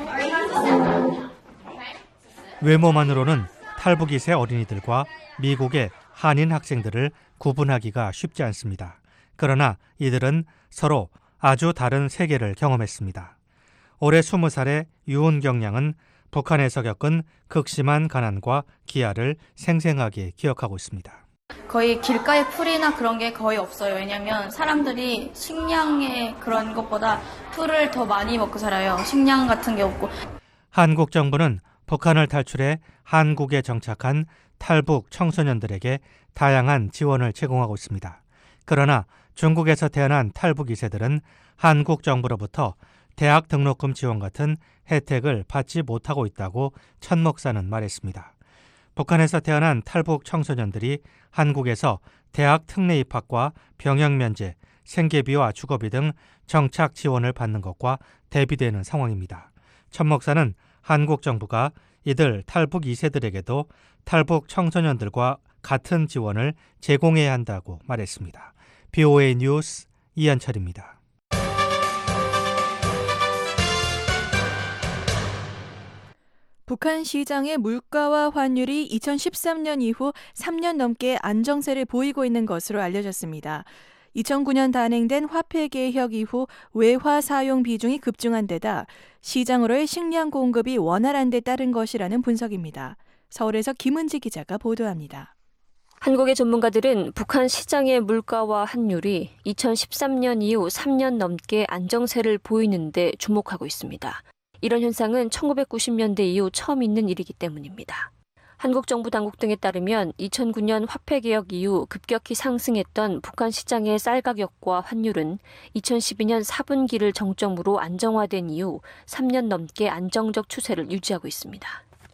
외모만으로는 탈북 2세 어린이들과 미국의 한인 학생들을 구분하기가 쉽지 않습니다. 그러나 이들은 서로 아주 다른 세계를 경험했습니다. 올해 20살의 유은경 양은 북한에서 겪은 극심한 가난과 기아를 생생하게 기억하고 있습니다. 거의 길가에 풀이나 그런 게 거의 없어요. 왜냐하면 사람들이 식량의 그런 것보다 풀을 더 많이 먹고 살아요. 식량 같은 게 없고. 한국 정부는 북한을 탈출해 한국에 정착한 탈북 청소년들에게 다양한 지원을 제공하고 있습니다. 그러나 중국에서 태어난 탈북 2세들은 한국 정부로부터 대학 등록금 지원 같은 혜택을 받지 못하고 있다고 천 목사는 말했습니다. 북한에서 태어난 탈북 청소년들이 한국에서 대학 특례 입학과 병역 면제, 생계비와 주거비 등 정착 지원을 받는 것과 대비되는 상황입니다. 천 목사는 한국 정부가 이들 탈북 2세들에게도 탈북 청소년들과 같은 지원을 제공해야 한다고 말했습니다. BOA 뉴스 이한철입니다. 북한 시장의 물가와 환율이 2013년 이후 3년 넘게 안정세를 보이고 있는 것으로 알려졌습니다. 2009년 단행된 화폐 개혁 이후 외화 사용 비중이 급증한 데다 시장으로의 식량 공급이 원활한 데 따른 것이라는 분석입니다. 서울에서 김은지 기자가 보도합니다. 한국의 전문가들은 북한 시장의 물가와 환율이 2013년 이후 3년 넘게 안정세를 보이는 데 주목하고 있습니다. 이런 현상은 1990년대 이후 처음 있는 일이기 때문입니다. 한국 정부 당국 등에 따르면 2009년 화폐 개혁 이후 급격히 상승했던 북한 시장의 쌀 가격과 환율은 2012년 4분기를 정점으로 안정화된 이후 3년 넘게 안정적 추세를 유지하고 있습니다.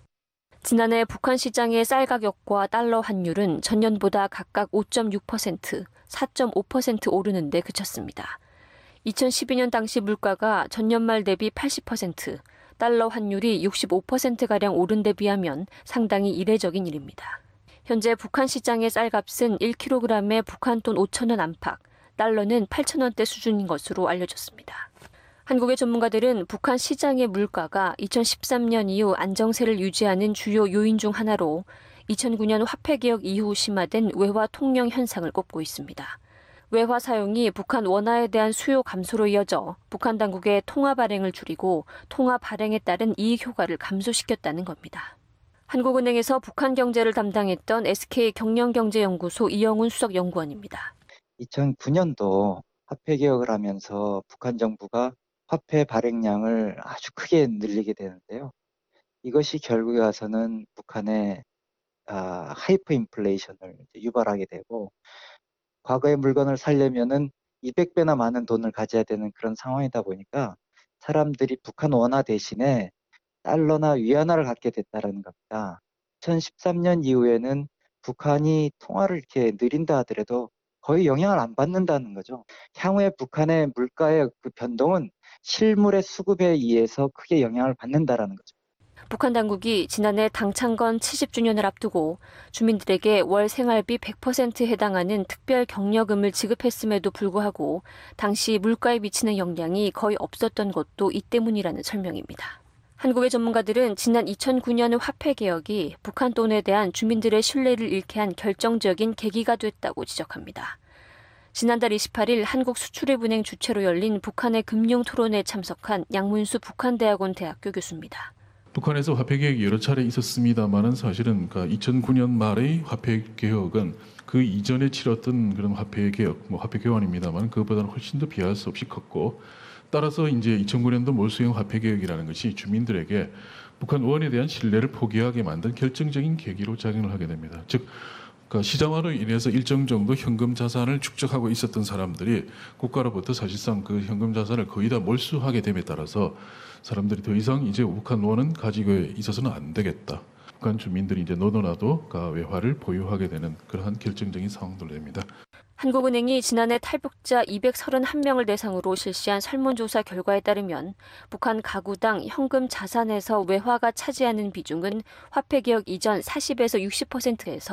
지난해 북한 시장의 쌀 가격과 달러 환율은 전년보다 각각 5.6%, 4.5% 오르는 데 그쳤습니다. 2012년 당시 물가가 전년 말 대비 80%, 달러 환율이 65%가량 오른 데 비하면 상당히 이례적인 일입니다. 현재 북한 시장의 쌀값은 1kg에 북한 돈 5,000원 안팎, 달러는 8,000원대 수준인 것으로 알려졌습니다. 한국의 전문가들은 북한 시장의 물가가 2013년 이후 안정세를 유지하는 주요 요인 중 하나로 2009년 화폐개혁 이후 심화된 외화 통영 현상을 꼽고 있습니다. 외화 사용이 북한 원화에 대한 수요 감소로 이어져 북한 당국의 통화 발행을 줄이고 통화 발행에 따른 이익 효과를 감소시켰다는 겁니다. 한국은행에서 북한 경제를 담당했던 SK경영경제연구소 이영훈 수석연구원입니다. 2009년도 화폐 개혁을 하면서 북한 정부가 화폐 발행량을 아주 크게 늘리게 되는데요. 이것이 결국에 와서는 북한의 하이퍼 인플레이션을 유발하게 되고 과거의 물건을 살려면은 200배나 많은 돈을 가져야 되는 그런 상황이다 보니까 사람들이 북한 원화 대신에 달러나 위안화를 갖게 됐다는 겁니다. 2013년 이후에는 북한이 통화를 이렇게 느린다 하더라도 거의 영향을 안 받는다는 거죠. 향후에 북한의 물가의 그 변동은 실물의 수급에 의해서 크게 영향을 받는다라는 거죠. 북한 당국이 지난해 당창건 70주년을 앞두고 주민들에게 월 생활비 100%에 해당하는 특별 격려금을 지급했음에도 불구하고 당시 물가에 미치는 영향이 거의 없었던 것도 이 때문이라는 설명입니다. 한국의 전문가들은 지난 2009년 화폐 개혁이 북한 돈에 대한 주민들의 신뢰를 잃게 한 결정적인 계기가 됐다고 지적합니다. 지난달 28일 한국수출입은행 주최로 열린 북한의 금융 토론회에 참석한 양문수 북한대학원 대학교 교수입니다. 북한에서 화폐 개혁이 여러 차례 있었습니다만은 사실은 2009년 말의 화폐 개혁은 그 이전에 치렀던 그런 화폐 개혁, 화폐 교환입니다만 그것보다는 훨씬 더 비할 수 없이 컸고 따라서 이제 2009년도 몰수형 화폐 개혁이라는 것이 주민들에게 북한 원에 대한 신뢰를 포기하게 만든 결정적인 계기로 작용을 하게 됩니다. 즉 시장화로 인해서 일정 정도 현금 자산을 축적하고 있었던 사람들이 국가로부터 사실상 그 현금 자산을 거의 다 몰수하게 됨에 따라서 사람들이 더 이상 이제 북한 원은 가지고 있어서는 안 되겠다. 북한 주민들이 이제 너도나도 외화를 보유하게 되는 그러한 결정적인 상황도 됩니다. 한국은행이 지난해 탈북자 231명을 대상으로 실시한 설문조사 결과에 따르면 북한 가구당 현금 자산에서 외화가 차지하는 비중은 화폐개혁 이전 40에서 60%에서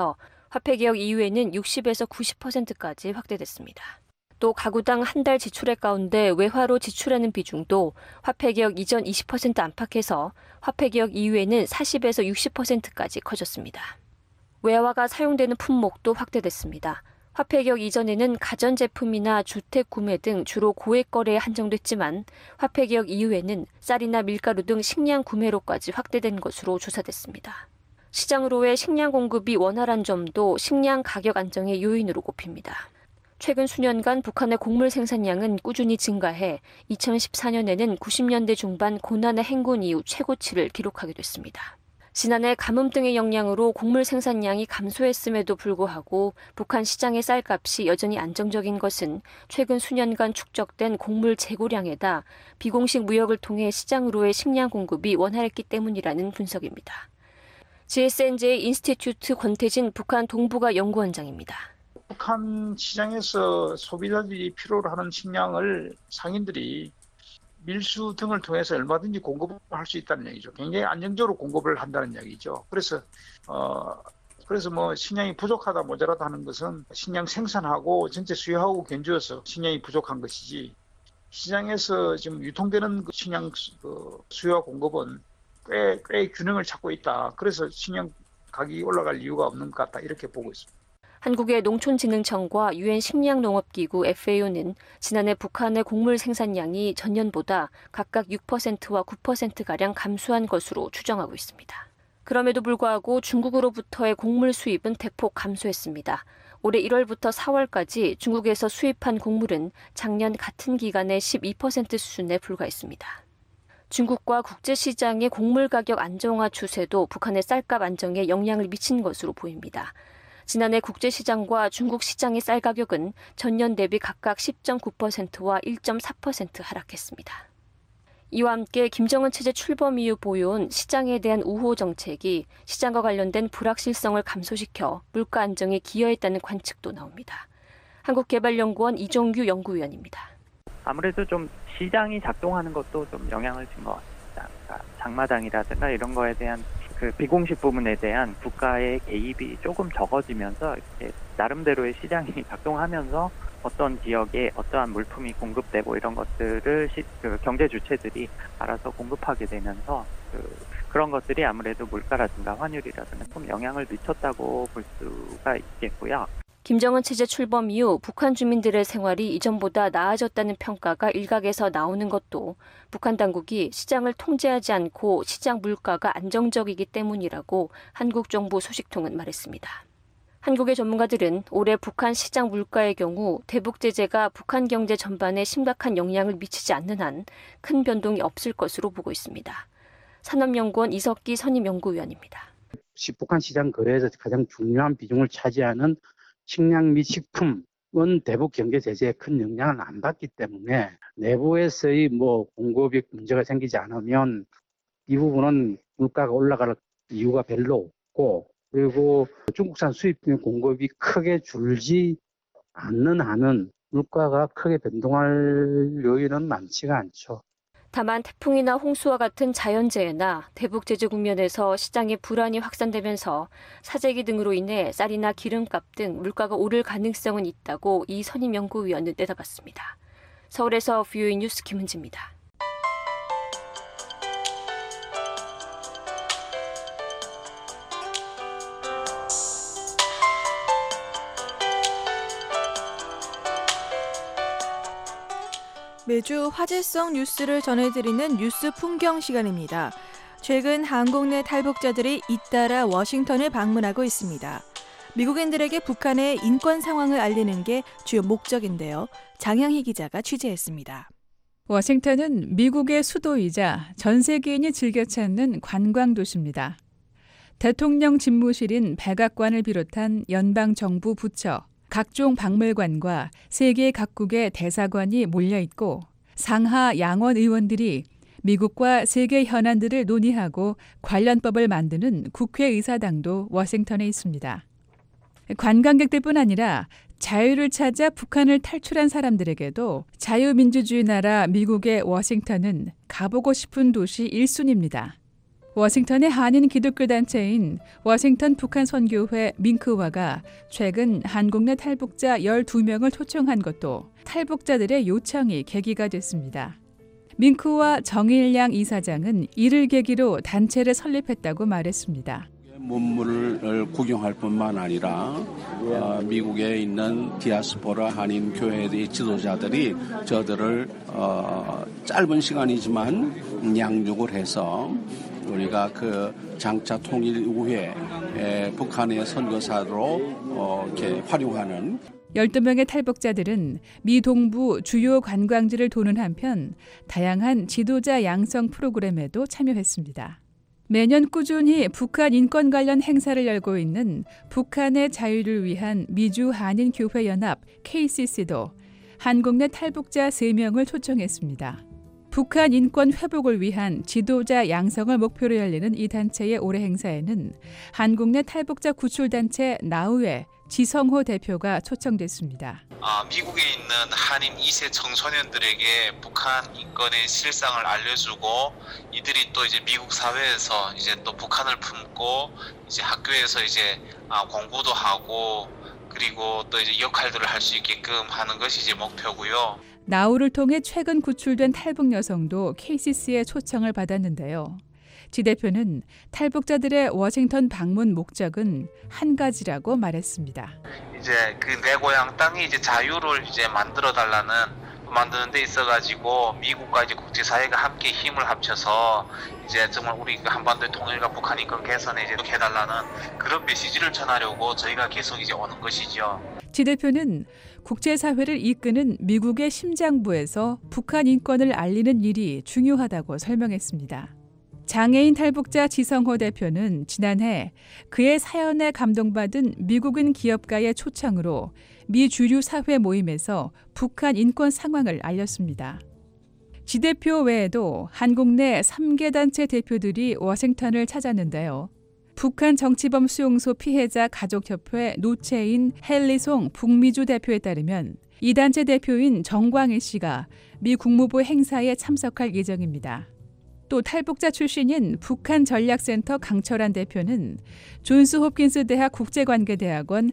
화폐개혁 이후에는 60에서 90%까지 확대됐습니다. 또 가구당 한 달 지출액 가운데 외화로 지출하는 비중도 화폐개혁 이전 20% 안팎에서 화폐개혁 이후에는 40에서 60%까지 커졌습니다. 외화가 사용되는 품목도 확대됐습니다. 화폐개혁 이전에는 가전제품이나 주택 구매 등 주로 고액 거래에 한정됐지만 화폐개혁 이후에는 쌀이나 밀가루 등 식량 구매로까지 확대된 것으로 조사됐습니다. 시장으로의 식량 공급이 원활한 점도 식량 가격 안정의 요인으로 꼽힙니다. 최근 수년간 북한의 곡물 생산량은 꾸준히 증가해 2014년에는 90년대 중반 고난의 행군 이후 최고치를 기록하게 됐습니다. 지난해 가뭄 등의 영향으로 곡물 생산량이 감소했음에도 불구하고 북한 시장의 쌀값이 여전히 안정적인 것은 최근 수년간 축적된 곡물 재고량에다 비공식 무역을 통해 시장으로의 식량 공급이 원활했기 때문이라는 분석입니다. GSNJ 인스티튜트 권태진 북한 동북아 연구원장입니다. 북한 시장에서 소비자들이 필요로 하는 식량을 상인들이 밀수 등을 통해서 얼마든지 공급을 할 수 있다는 얘기죠. 굉장히 안정적으로 공급을 한다는 얘기죠. 그래서 뭐 식량이 부족하다 모자라다 하는 것은 식량 생산하고 전체 수요하고 견주어서 식량이 부족한 것이지, 시장에서 지금 유통되는 식량 수요와 공급은 꽤 균형을 찾고 있다. 그래서 식량 가격이 올라갈 이유가 없는 것 같다. 이렇게 보고 있습니다. 한국의 농촌진흥청과 유엔 식량농업기구 FAO는 지난해 북한의 곡물 생산량이 전년보다 각각 6%와 9%가량 감소한 것으로 추정하고 있습니다. 그럼에도 불구하고 중국으로부터의 곡물 수입은 대폭 감소했습니다. 올해 1월부터 4월까지 중국에서 수입한 곡물은 작년 같은 기간의 12% 수준에 불과했습니다. 중국과 국제시장의 곡물 가격 안정화 추세도 북한의 쌀값 안정에 영향을 미친 것으로 보입니다. 지난해 국제시장과 중국 시장의 쌀 가격은 전년 대비 각각 10.9%와 1.4% 하락했습니다. 이와 함께 김정은 체제 출범 이후 보여온 시장에 대한 우호 정책이 시장과 관련된 불확실성을 감소시켜 물가 안정에 기여했다는 관측도 나옵니다. 한국개발연구원 이종규 연구위원입니다. 아무래도 좀 시장이 작동하는 것도 좀 영향을 준 것 같습니다. 그러니까 장마당이라든가 이런 거에 대한 그 비공식 부분에 대한 국가의 개입이 조금 적어지면서 이렇게 나름대로의 시장이 작동하면서 어떤 지역에 어떠한 물품이 공급되고 이런 것들을 그 경제 주체들이 알아서 공급하게 되면서 그런 것들이 아무래도 물가라든가 환율이라든가 좀 영향을 미쳤다고 볼 수가 있겠고요. 김정은 체제 출범 이후 북한 주민들의 생활이 이전보다 나아졌다는 평가가 일각에서 나오는 것도 북한 당국이 시장을 통제하지 않고 시장 물가가 안정적이기 때문이라고 한국 정부 소식통은 말했습니다. 한국의 전문가들은 올해 북한 시장 물가의 경우 대북 제재가 북한 경제 전반에 심각한 영향을 미치지 않는 한 큰 변동이 없을 것으로 보고 있습니다. 산업연구원 이석기 선임연구위원입니다. 북한 시장 거래에서 가장 중요한 비중을 차지하는 식량 및 식품은 대북 경제 제재에 큰 영향을 안 받기 때문에 내부에서의 공급이 문제가 생기지 않으면 이 부분은 물가가 올라갈 이유가 별로 없고, 그리고 중국산 수입品공급이 크게 줄지 않는 한은 물가가 크게 변동할 요인은 많지가 않죠. 다만 태풍이나 홍수와 같은 자연재해나 대북 제재 국면에서 시장의 불안이 확산되면서 사재기 등으로 인해 쌀이나 기름값 등 물가가 오를 가능성은 있다고 이 선임연구위원은 내다봤습니다. 서울에서 VOA 뉴스 김은지입니다. 매주 화제성 뉴스를 전해드리는 뉴스 풍경 시간입니다. 최근 한국 내 탈북자들이 잇따라 워싱턴을 방문하고 있습니다. 미국인들에게 북한의 인권 상황을 알리는 게 주요 목적인데요. 장향희 기자가 취재했습니다. 워싱턴은 미국의 수도이자 전 세계인이 즐겨 찾는 관광 도시입니다. 대통령 집무실인 백악관을 비롯한 연방정부 부처, 각종 박물관과 세계 각국의 대사관이 몰려있고 상하 양원 의원들이 미국과 세계 현안들을 논의하고 관련법을 만드는 국회의사당도 워싱턴에 있습니다. 관광객들뿐 아니라 자유를 찾아 북한을 탈출한 사람들에게도 자유민주주의 나라 미국의 워싱턴은 가보고 싶은 도시 1순위입니다. 워싱턴의 한인 기독교 단체인 워싱턴 북한 선교회 밍크와가 최근 한국 내 탈북자 12명을 초청한 것도 탈북자들의 요청이 계기가 됐습니다. 밍크와 정일량 이사장은 이를 계기로 단체를 설립했다고 말했습니다. 문물을 구경할 뿐만 아니라 미국에 있는 디아스포라 한인 교회의 지도자들이 저들을 짧은 시간이지만 양육을 해서 우리가 그 장차 통일 이후에 북한의 선교사로 이렇게 활용하는 12명의 탈북자들은 미 동부 주요 관광지를 도는 한편 다양한 지도자 양성 프로그램에도 참여했습니다. 매년 꾸준히 북한 인권 관련 행사를 열고 있는 북한의 자유를 위한 미주 한인교회연합 KCC도 한국 내 탈북자 3명을 초청했습니다. 북한 인권 회복을 위한 지도자 양성을 목표로 열리는 이 단체의 올해 행사에는 한국 내 탈북자 구출단체 나우의 지성호 대표가 초청됐습니다. 미국에 있는 한인 2세 청소년들에게 북한 인권의 실상을 알려주고 이들이 또 이제 미국 사회에서 이제 또 북한을 품고 이제 학교에서 이제 공부도 하고 그리고 또 이제 역할들을 할 수 있게끔 하는 것이 이제 목표고요. 나우를 통해 최근 구출된 탈북 여성도 KCC의 초청을 받았는데요. 지 대표는 탈북자들의 워싱턴 방문 목적은 한 가지라고 말했습니다. 이제 그 내 고향 땅이 이제 자유를 이제 만드는 데 있어가지고 미국과 이제 국제사회가 함께 힘을 합쳐서 이제 정말 우리 한반도의 통일과 북한 인권 개선에 이제 해달라는 그런 메시지를 전하려고 저희가 계속 이제 오는 것이죠. 지 대표는 국제사회를 이끄는 미국의 심장부에서 북한 인권을 알리는 일이 중요하다고 설명했습니다. 장애인 탈북자 지성호 대표는 지난해 그의 사연에 감동받은 미국인 기업가의 초청으로 미 주류 사회 모임에서 북한 인권 상황을 알렸습니다. 지 대표 외에도 한국 내 3개 단체 대표들이 워싱턴을 찾았는데요. 북한 정치범 수용소 피해자 가족협회 노체인 헨리송 북미주 대표에 따르면 이 단체 대표인 정광일 씨가 미 국무부 행사에 참석할 예정입니다. 또 탈북자 출신인 북한 전략센터 강철환 대표는 존스 홉킨스 대학 국제관계대학원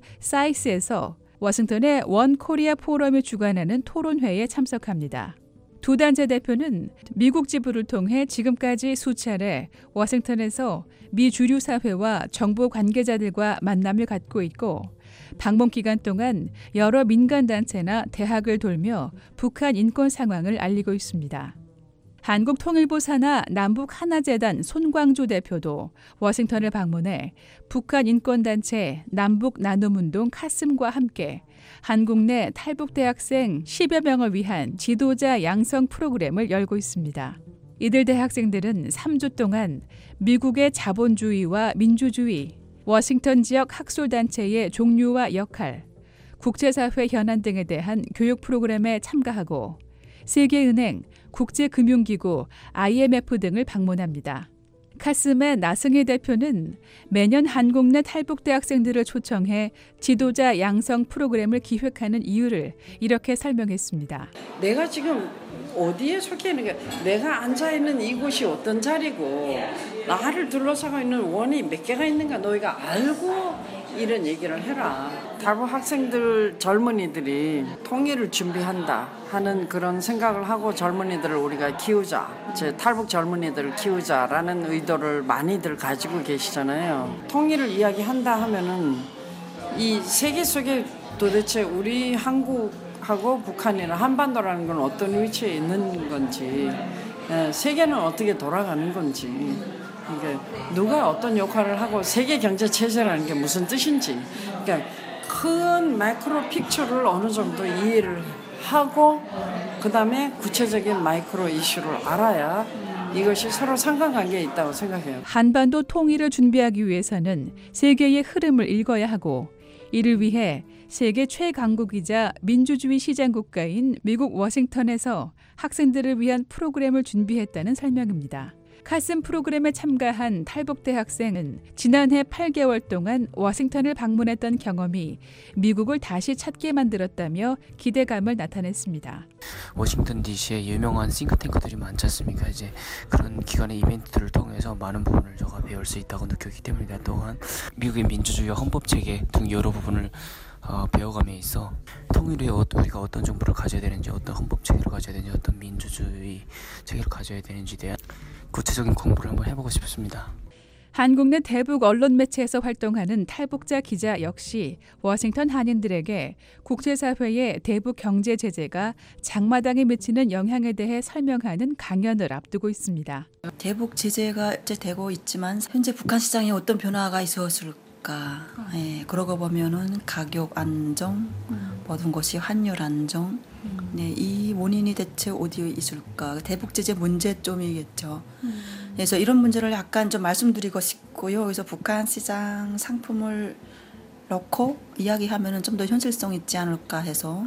사이스에서 워싱턴의 원 코리아 포럼을 주관하는 토론회에 참석합니다. 두 단체 대표는 미국 지부를 통해 지금까지 수차례 워싱턴에서 미 주류 사회와 정보 관계자들과 만남을 갖고 있고 방문 기간 동안 여러 민간 단체나 대학을 돌며 북한 인권 상황을 알리고 있습니다. 한국통일부 산하 남북하나재단 손광주 대표도 워싱턴을 방문해 북한 인권단체 남북나눔운동 카슴과 함께 한국 내 탈북대학생 10여 명을 위한 지도자 양성 프로그램을 열고 있습니다. 이들 대학생들은 3주 동안 미국의 자본주의와 민주주의, 워싱턴 지역 학술단체의 종류와 역할, 국제사회 현안 등에 대한 교육 프로그램에 참가하고 세계은행, 국제금융기구, IMF 등을 방문합니다. 카슴의 나승희 대표는 매년 한국 내 탈북 대학생들을 초청해 지도자 양성 프로그램을 기획하는 이유를 이렇게 설명했습니다. 내가 지금 어디에 속해 있는 게 내가 앉아있는 이곳이 어떤 자리고 나를 둘러싸고 있는 원이 몇 개가 있는가 너희가 알고 이런 얘기를 해라. 탈북 학생들 젊은이들이 통일을 준비한다 하는 그런 생각을 하고 젊은이들을 우리가 키우자, 제 탈북 젊은이들을 키우자라는 의도를 많이들 가지고 계시잖아요. 통일을 이야기한다 하면은 이 세계 속에 도대체 우리 한국하고 북한이나 한반도라는 건 어떤 위치에 있는 건지, 세계는 어떻게 돌아가는 건지, 이게 누가 어떤 역할을 하고 세계 경제 체제라는 게 무슨 뜻인지, 그러니까 큰 마이크로 픽처를 어느 정도 이해를 하고 그다음에 구체적인 마이크로 이슈를 알아야 이것이 서로 상관관계에 있다고 생각해요. 한반도 통일을 준비하기 위해서는 세계의 흐름을 읽어야 하고 이를 위해 세계 최강국이자 민주주의 시장국가인 미국 워싱턴에서 학생들을 위한 프로그램을 준비했다는 설명입니다. 카슨 프로그램에 참가한 탈북 대학생은 지난해 8개월 동안 워싱턴을 방문했던 경험이 미국을 다시 찾게 만들었다며 기대감을 나타냈습니다. 워싱턴 DC에 유명한 싱크탱크들이 많지 않습니까? 이제 그런 기관의 이벤트들을 통해서 많은 부분을 제가 배울 수 있다고 느꼈기 때문이다. 또한 미국의 민주주의와 헌법 체계 등 여러 부분을 배워감에 있어 통일에 우리가 어떤 정부를 가져야 되는지, 어떤 헌법 체계를 가져야 되는지, 어떤 민주주의 체계를 가져야 되는지에 대한 구체적인 공부를 한번 해보고 싶습니다. 한국 내 대북 언론 매체에서 활동하는 탈북자 기자 역시 워싱턴 한인들에게 국제사회의 대북 경제 제재가 장마당에 미치는 영향에 대해 설명하는 강연을 앞두고 있습니다. 대북 제재가 이제 되고 있지만 현재 북한 시장에 어떤 변화가 있었을까? 그러고 보면은 가격 안정, 모든 것이 환율 안정. 이 원인이 대체 어디에 있을까? 대북 제재 문제점이겠죠. 그래서 이런 문제를 약간 좀 말씀드리고 싶고요. 그래서 북한 시장 상품을 넣고 이야기하면은 좀 더 현실성 있지 않을까 해서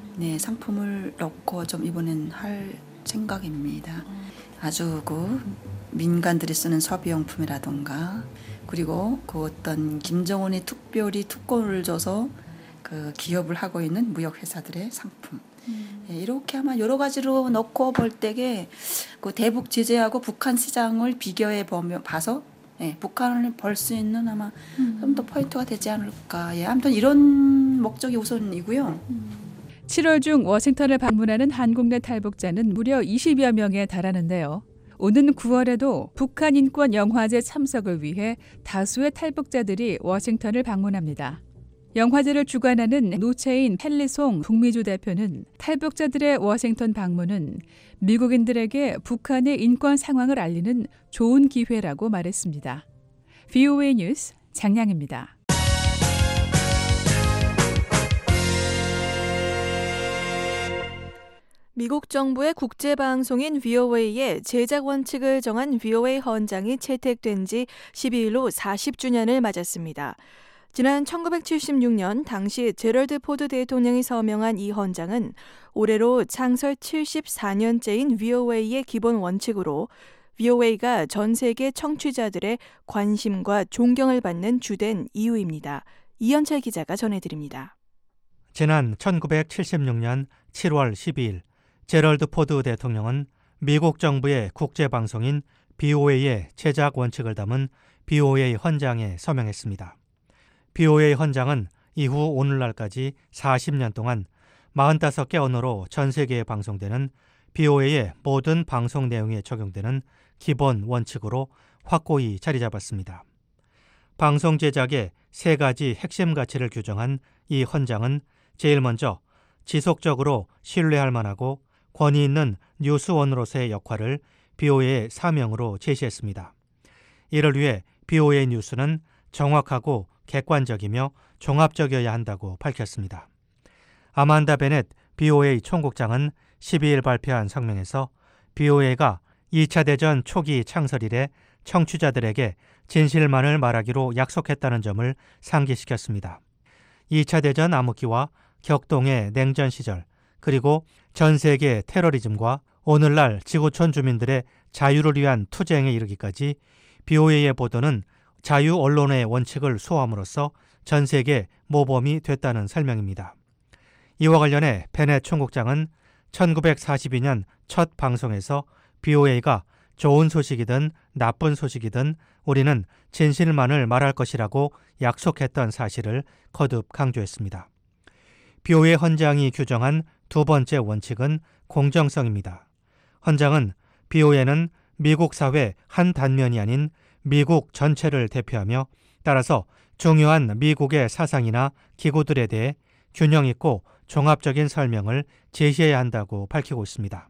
상품을 넣고 좀 이번엔 할 생각입니다. 아주 민간들이 쓰는 소비용품이라던가, 그리고 어떤 김정은이 특별히 특권을 줘서 기업을 하고 있는 무역회사들의 상품. 이렇게 아마 여러 가지로 넣고 볼 때에 대북 제재하고 북한 시장을 비교해 봐서 북한을 벌 수 있는 아마 좀 더 포인트가 되지 않을까. 아무튼 이런 목적이 우선이고요. 7월 중 워싱턴을 방문하는 한국 내 탈북자는 무려 20여 명에 달하는데요. 오는 9월에도 북한 인권 영화제 참석을 위해 다수의 탈북자들이 워싱턴을 방문합니다. 영화제를 주관하는 노체인 펠리송 북미주 대표는 탈북자들의 워싱턴 방문은 미국인들에게 북한의 인권 상황을 알리는 좋은 기회라고 말했습니다. VOA 뉴스 장량입니다. 미국 정부의 국제방송인 VOA의 제작 원칙을 정한 VOA 헌장이 채택된 지 12일로 40주년을 맞았습니다. 지난 1976년 당시 제럴드 포드 대통령이 서명한 이 헌장은 올해로 창설 74년째인 VOA의 기본 원칙으로 VOA가 전 세계 청취자들의 관심과 존경을 받는 주된 이유입니다. 이현철 기자가 전해드립니다. 지난 1976년 7월 12일 제럴드 포드 대통령은 미국 정부의 국제방송인 BOA의 제작 원칙을 담은 BOA 헌장에 서명했습니다. BOA 헌장은 이후 오늘날까지 40년 동안 45개 언어로 전 세계에 방송되는 BOA의 모든 방송 내용에 적용되는 기본 원칙으로 확고히 자리 잡았습니다. 방송 제작의 3가지 핵심 가치를 규정한 이 헌장은 제일 먼저 지속적으로 신뢰할 만하고 권위 있는 뉴스원으로서의 역할을 BOA의 사명으로 제시했습니다. 이를 위해 BOA 뉴스는 정확하고 객관적이며 종합적이어야 한다고 밝혔습니다. 아만다 베넷 BOA 총국장은 12일 발표한 성명에서 BOA가 2차 대전 초기 창설 이래 청취자들에게 진실만을 말하기로 약속했다는 점을 상기시켰습니다. 2차 대전 암흑기와 격동의 냉전 시절, 그리고 전 세계 테러리즘과 오늘날 지구촌 주민들의 자유를 위한 투쟁에 이르기까지 BOA의 보도는 자유 언론의 원칙을 수호함으로써 전 세계 모범이 됐다는 설명입니다. 이와 관련해 베넷 총국장은 1942년 첫 방송에서 BOA가 좋은 소식이든 나쁜 소식이든 우리는 진실만을 말할 것이라고 약속했던 사실을 거듭 강조했습니다. BOA 헌장이 규정한 두 번째 원칙은 공정성입니다. 헌장은 BOA는 미국 사회 한 단면이 아닌 미국 전체를 대표하며 따라서 중요한 미국의 사상이나 기구들에 대해 균형 있고 종합적인 설명을 제시해야 한다고 밝히고 있습니다.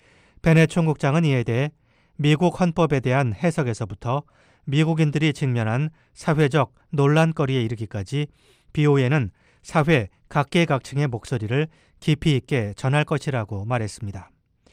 베넷 총국장은 이에 대해 미국 헌법에 대한 해석에서부터 미국인들이 직면한 사회적 논란거리에 이르기까지 BOA는 사회 각계각층의 목소리를 깊이 있게 전할 것이라고 말했습니다.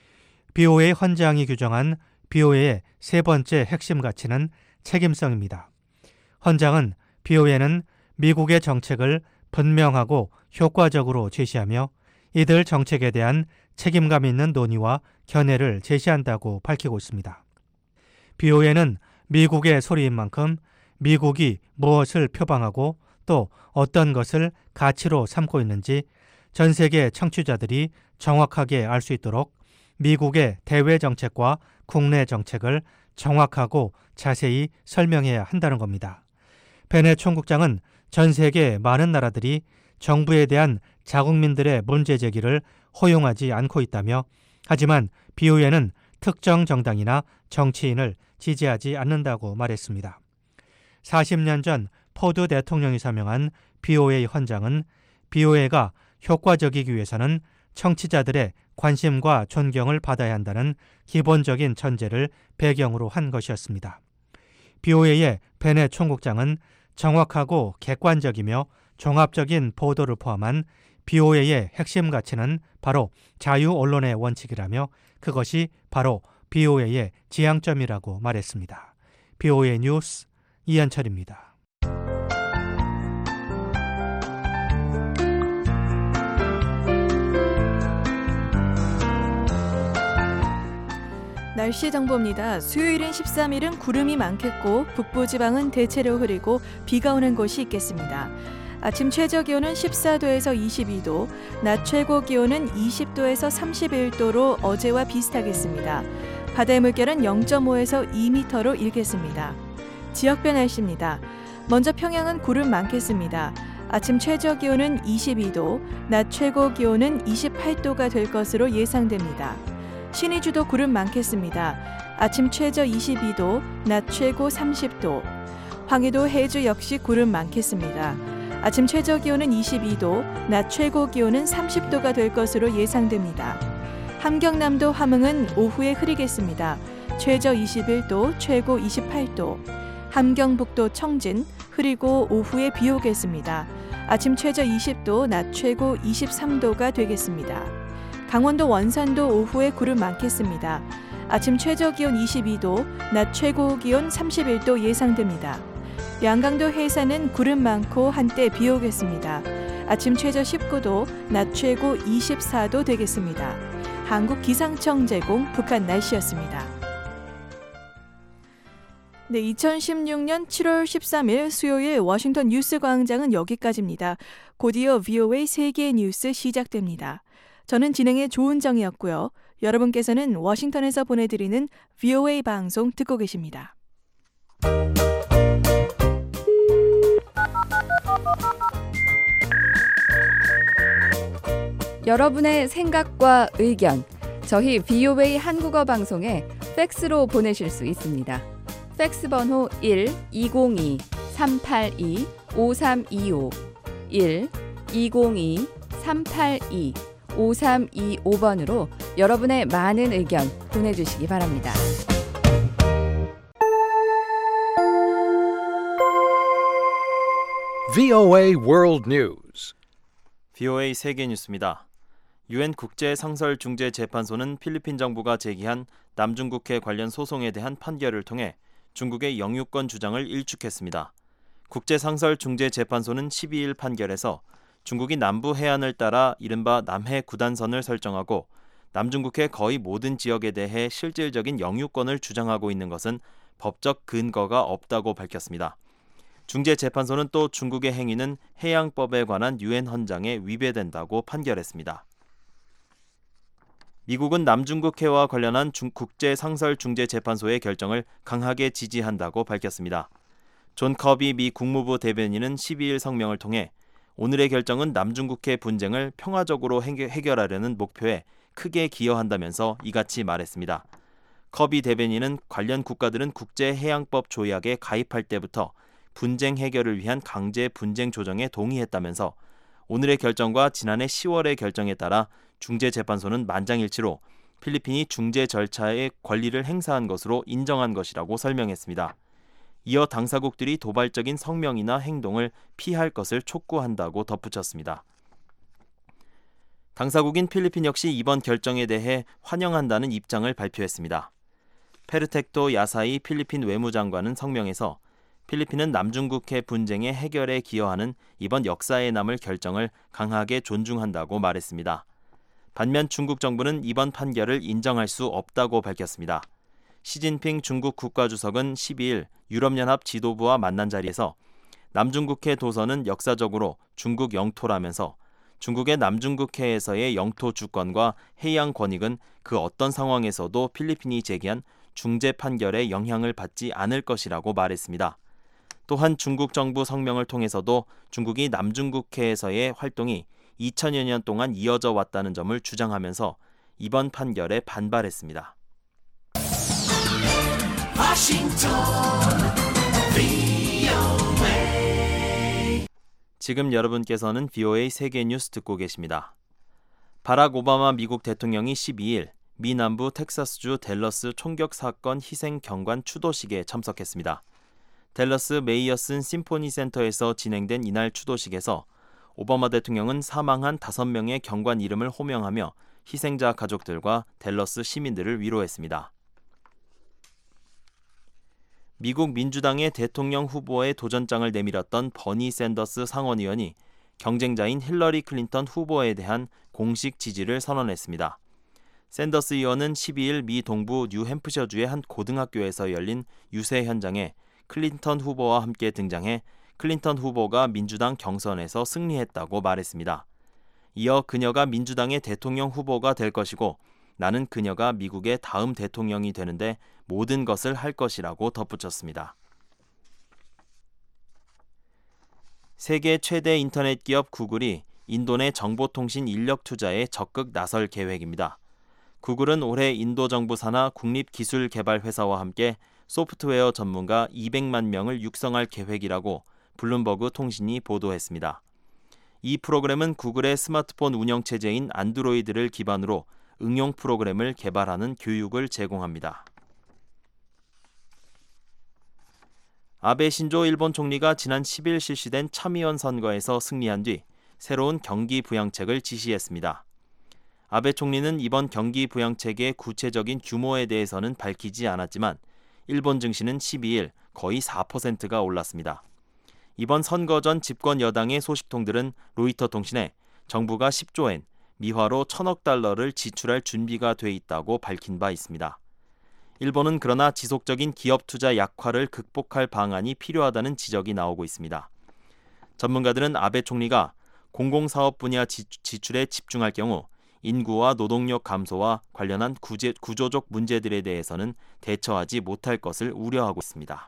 BOA 헌장이 규정한 BOA의 세 번째 핵심 가치는 책임성입니다. 헌장은 BOA는 미국의 정책을 분명하고 효과적으로 제시하며 이들 정책에 대한 책임감 있는 논의와 견해를 제시한다고 밝히고 있습니다. BOA는 미국의 소리인 만큼 미국이 무엇을 표방하고 또 어떤 것을 가치로 삼고 있는지 전 세계 청취자들이 정확하게 알 수 있도록 미국의 대외 정책과 국내 정책을 정확하고 자세히 설명해야 한다는 겁니다. 베넷 총국장은 전 세계 많은 나라들이 정부에 대한 자국민들의 문제 제기를 허용하지 않고 있다며 하지만 BOA는 특정 정당이나 정치인을 지지하지 않는다고 말했습니다. 40년 전 포드 대통령이 사명한 BOA 헌장은 BOA가 효과적이기 위해서는 청취자들의 관심과 존경을 받아야 한다는 기본적인 전제를 배경으로 한 것이었습니다. BOA의 베넷 총국장은 정확하고 객관적이며 종합적인 보도를 포함한 BOA의 핵심 가치는 바로 자유 언론의 원칙이라며 그것이 바로 BOA의 지향점이라고 말했습니다. BOA 뉴스 이현철입니다. 날씨 정보입니다. 수요일인 13일은 구름이 많겠고 북부지방은 대체로 흐리고 비가 오는 곳이 있겠습니다. 아침 최저 기온은 14도에서 22도, 낮 최고 기온은 20도에서 31도로 어제와 비슷하겠습니다. 바다의 물결은 0.5에서 2m로 일겠습니다. 지역별 날씨입니다. 먼저 평양은 구름 많겠습니다. 아침 최저 기온은 22도, 낮 최고 기온은 28도가 될 것으로 예상됩니다. 신의주도 구름 많겠습니다. 아침 최저 22도, 낮 최고 30도. 황해도 해주 역시 구름 많겠습니다. 아침 최저 기온은 22도, 낮 최고 기온은 30도가 될 것으로 예상됩니다. 함경남도 함흥은 오후에 흐리겠습니다. 최저 21도, 최고 28도. 함경북도 청진 흐리고 오후에 비 오겠습니다. 아침 최저 20도, 낮 최고 23도가 되겠습니다. 강원도 원산도 오후에 구름 많겠습니다. 아침 최저 기온 22도, 낮 최고 기온 31도 예상됩니다. 양강도 해산은 구름 많고 한때 비 오겠습니다. 아침 최저 19도, 낮 최고 24도 되겠습니다. 한국기상청 제공 북한 날씨였습니다. 네, 2016년 7월 13일 수요일 워싱턴 뉴스 광장은 여기까지입니다. 곧이어 VOA 세계 뉴스 시작됩니다. 저는 진행의 조은정이었고요. 여러분께서는 워싱턴에서 보내드리는 VOA 방송 듣고 계십니다. 여러분의 생각과 의견, 저희 VOA 한국어 방송에 팩스로 보내실 수 있습니다. 팩스 번호 1-202-382-5325 1-202-382-5325번으로 여러분의 많은 의견 보내주시기 바랍니다. VOA World News. VOA 세계 뉴스입니다. 유엔 국제상설중재재판소는 필리핀 정부가 제기한 남중국해 관련 소송에 대한 판결을 통해 중국의 영유권 주장을 일축했습니다. 국제상설중재재판소는 12일 판결에서 중국이 남부 해안을 따라 이른바 남해 구단선을 설정하고 남중국해 거의 모든 지역에 대해 실질적인 영유권을 주장하고 있는 것은 법적 근거가 없다고 밝혔습니다. 중재재판소는 또 중국의 행위는 해양법에 관한 유엔 헌장에 위배된다고 판결했습니다. 미국은 남중국해와 관련한 국제상설중재재판소의 결정을 강하게 지지한다고 밝혔습니다. 존 커비 미 국무부 대변인은 12일 성명을 통해 오늘의 결정은 남중국해 분쟁을 평화적으로 해결하려는 목표에 크게 기여한다면서 이같이 말했습니다. 커비 대변인은 관련 국가들은 국제해양법 조약에 가입할 때부터 분쟁 해결을 위한 강제 분쟁 조정에 동의했다면서 오늘의 결정과 지난해 10월의 결정에 따라 중재재판소는 만장일치로 필리핀이 중재 절차의 권리를 행사한 것으로 인정한 것이라고 설명했습니다. 이어 당사국들이 도발적인 성명이나 행동을 피할 것을 촉구한다고 덧붙였습니다. 당사국인 필리핀 역시 이번 결정에 대해 환영한다는 입장을 발표했습니다. 페르텍토 야사이 필리핀 외무장관은 성명에서 필리핀은 남중국해 분쟁의 해결에 기여하는 이번 역사에 남을 결정을 강하게 존중한다고 말했습니다. 반면 중국 정부는 이번 판결을 인정할 수 없다고 밝혔습니다. 시진핑 중국 국가주석은 12일 유럽연합 지도부와 만난 자리에서 남중국해 도서는 역사적으로 중국 영토라면서 중국의 남중국해에서의 영토 주권과 해양 권익은 그 어떤 상황에서도 필리핀이 제기한 중재 판결에 영향을 받지 않을 것이라고 말했습니다. 또한 중국 정부 성명을 통해서도 중국이 남중국해에서의 활동이 2000여 년 동안 이어져 왔다는 점을 주장하면서 이번 판결에 반발했습니다. 지금 여러분께서는 VOA 세계 뉴스 듣고 계십니다. 바락 오바마 미국 대통령이 12일 미 남부 텍사스주 댈러스 총격 사건 희생 경관 추도식에 참석했습니다. 댈러스 메이어슨 심포니 센터에서 진행된 이날 추도식에서 오바마 대통령은 사망한 5명의 경관 이름을 호명하며 희생자 가족들과 댈러스 시민들을 위로했습니다. 미국 민주당의 대통령 후보에 도전장을 내밀었던 버니 샌더스 상원의원이 경쟁자인 힐러리 클린턴 후보에 대한 공식 지지를 선언했습니다. 샌더스 의원은 12일 미 동부 뉴햄프셔주의 한 고등학교에서 열린 유세 현장에 클린턴 후보와 함께 등장해 클린턴 후보가 민주당 경선에서 승리했다고 말했습니다. 이어 그녀가 민주당의 대통령 후보가 될 것이고 나는 그녀가 미국의 다음 대통령이 되는데 모든 것을 할 것이라고 덧붙였습니다. 세계 최대 인터넷 기업 구글이 인도 내 정보통신 인력 투자에 적극 나설 계획입니다. 구글은 올해 인도 정부 산하 국립기술개발회사와 함께 소프트웨어 전문가 200만 명을 육성할 계획이라고 블룸버그 통신이 보도했습니다. 이 프로그램은 구글의 스마트폰 운영체제인 안드로이드를 기반으로 응용 프로그램을 개발하는 교육을 제공합니다. 아베 신조 일본 총리가 지난 10일 실시된 참의원 선거에서 승리한 뒤 새로운 경기 부양책을 지시했습니다. 아베 총리는 이번 경기 부양책의 구체적인 규모에 대해서는 밝히지 않았지만 일본 증시는 12일 거의 4%가 올랐습니다. 이번 선거 전 집권 여당의 소식통들은 로이터 통신에 정부가 10조 엔, 미화로 1,000억 달러를 지출할 준비가 돼 있다고 밝힌 바 있습니다. 일본은 그러나 지속적인 기업 투자 약화를 극복할 방안이 필요하다는 지적이 나오고 있습니다. 전문가들은 아베 총리가 공공사업 분야 지출에 집중할 경우 인구와 노동력 감소와 관련한 구조적 문제들에 대해서는 대처하지 못할 것을 우려하고 있습니다.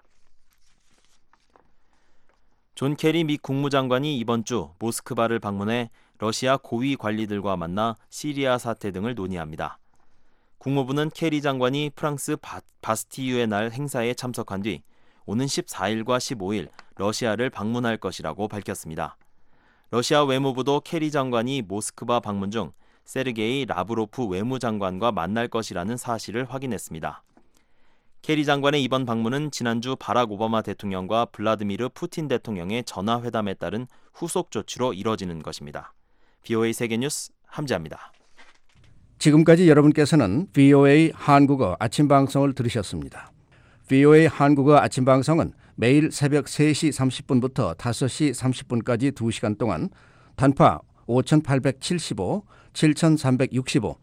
존 케리 미 국무장관이 이번 주 모스크바를 방문해 러시아 고위 관리들과 만나 시리아 사태 등을 논의합니다. 국무부는 케리 장관이 프랑스 바스티유의 날 행사에 참석한 뒤 오는 14일과 15일 러시아를 방문할 것이라고 밝혔습니다. 러시아 외무부도 케리 장관이 모스크바 방문 중 세르게이 라브로프 외무장관과 만날 것이라는 사실을 확인했습니다. 케리 장관의 이번 방문은 지난주 바락 오바마 대통령과 블라디미르 푸틴 대통령의 전화회담에 따른 후속 조치로 이뤄지는 것입니다. VOA 세계뉴스 함지아입니다. 지금까지 여러분께서는 VOA 한국어 아침 방송을 들으셨습니다. VOA 한국어 아침 방송은 매일 새벽 3시 30분부터 5시 30분까지 2시간 동안 단파 5875, 7365,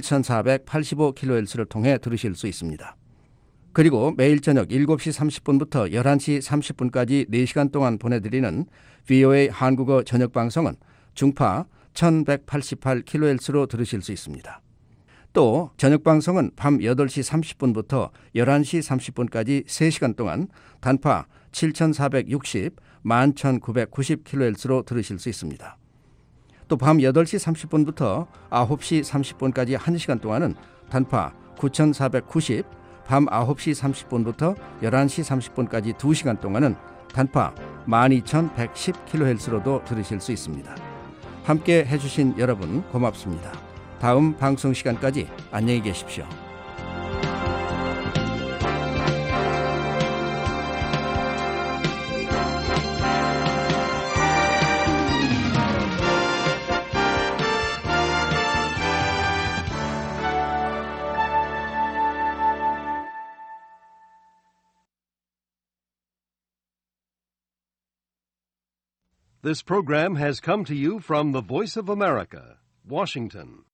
7485kHz를 통해 들으실 수 있습니다. 그리고 매일 저녁 7시 30분부터 11시 30분까지 4시간 동안 보내드리는 VOA 한국어 저녁 방송은 중파 1188kHz로 들으실 수 있습니다. 또 저녁 방송은 밤 8시 30분부터 11시 30분까지 3시간 동안 단파 7460, 11990kHz로 들으실 수 있습니다. 또 밤 8시 30분부터 9시 30분까지 1시간 동안은 단파 9490, 밤 9시 30분부터 11시 30분까지 2시간 동안은 단파 12110kHz로도 들으실 수 있습니다. 함께 해주신 여러분 고맙습니다. 다음 방송 시간까지 안녕히 계십시오. This program has come to you from the Voice of America, Washington.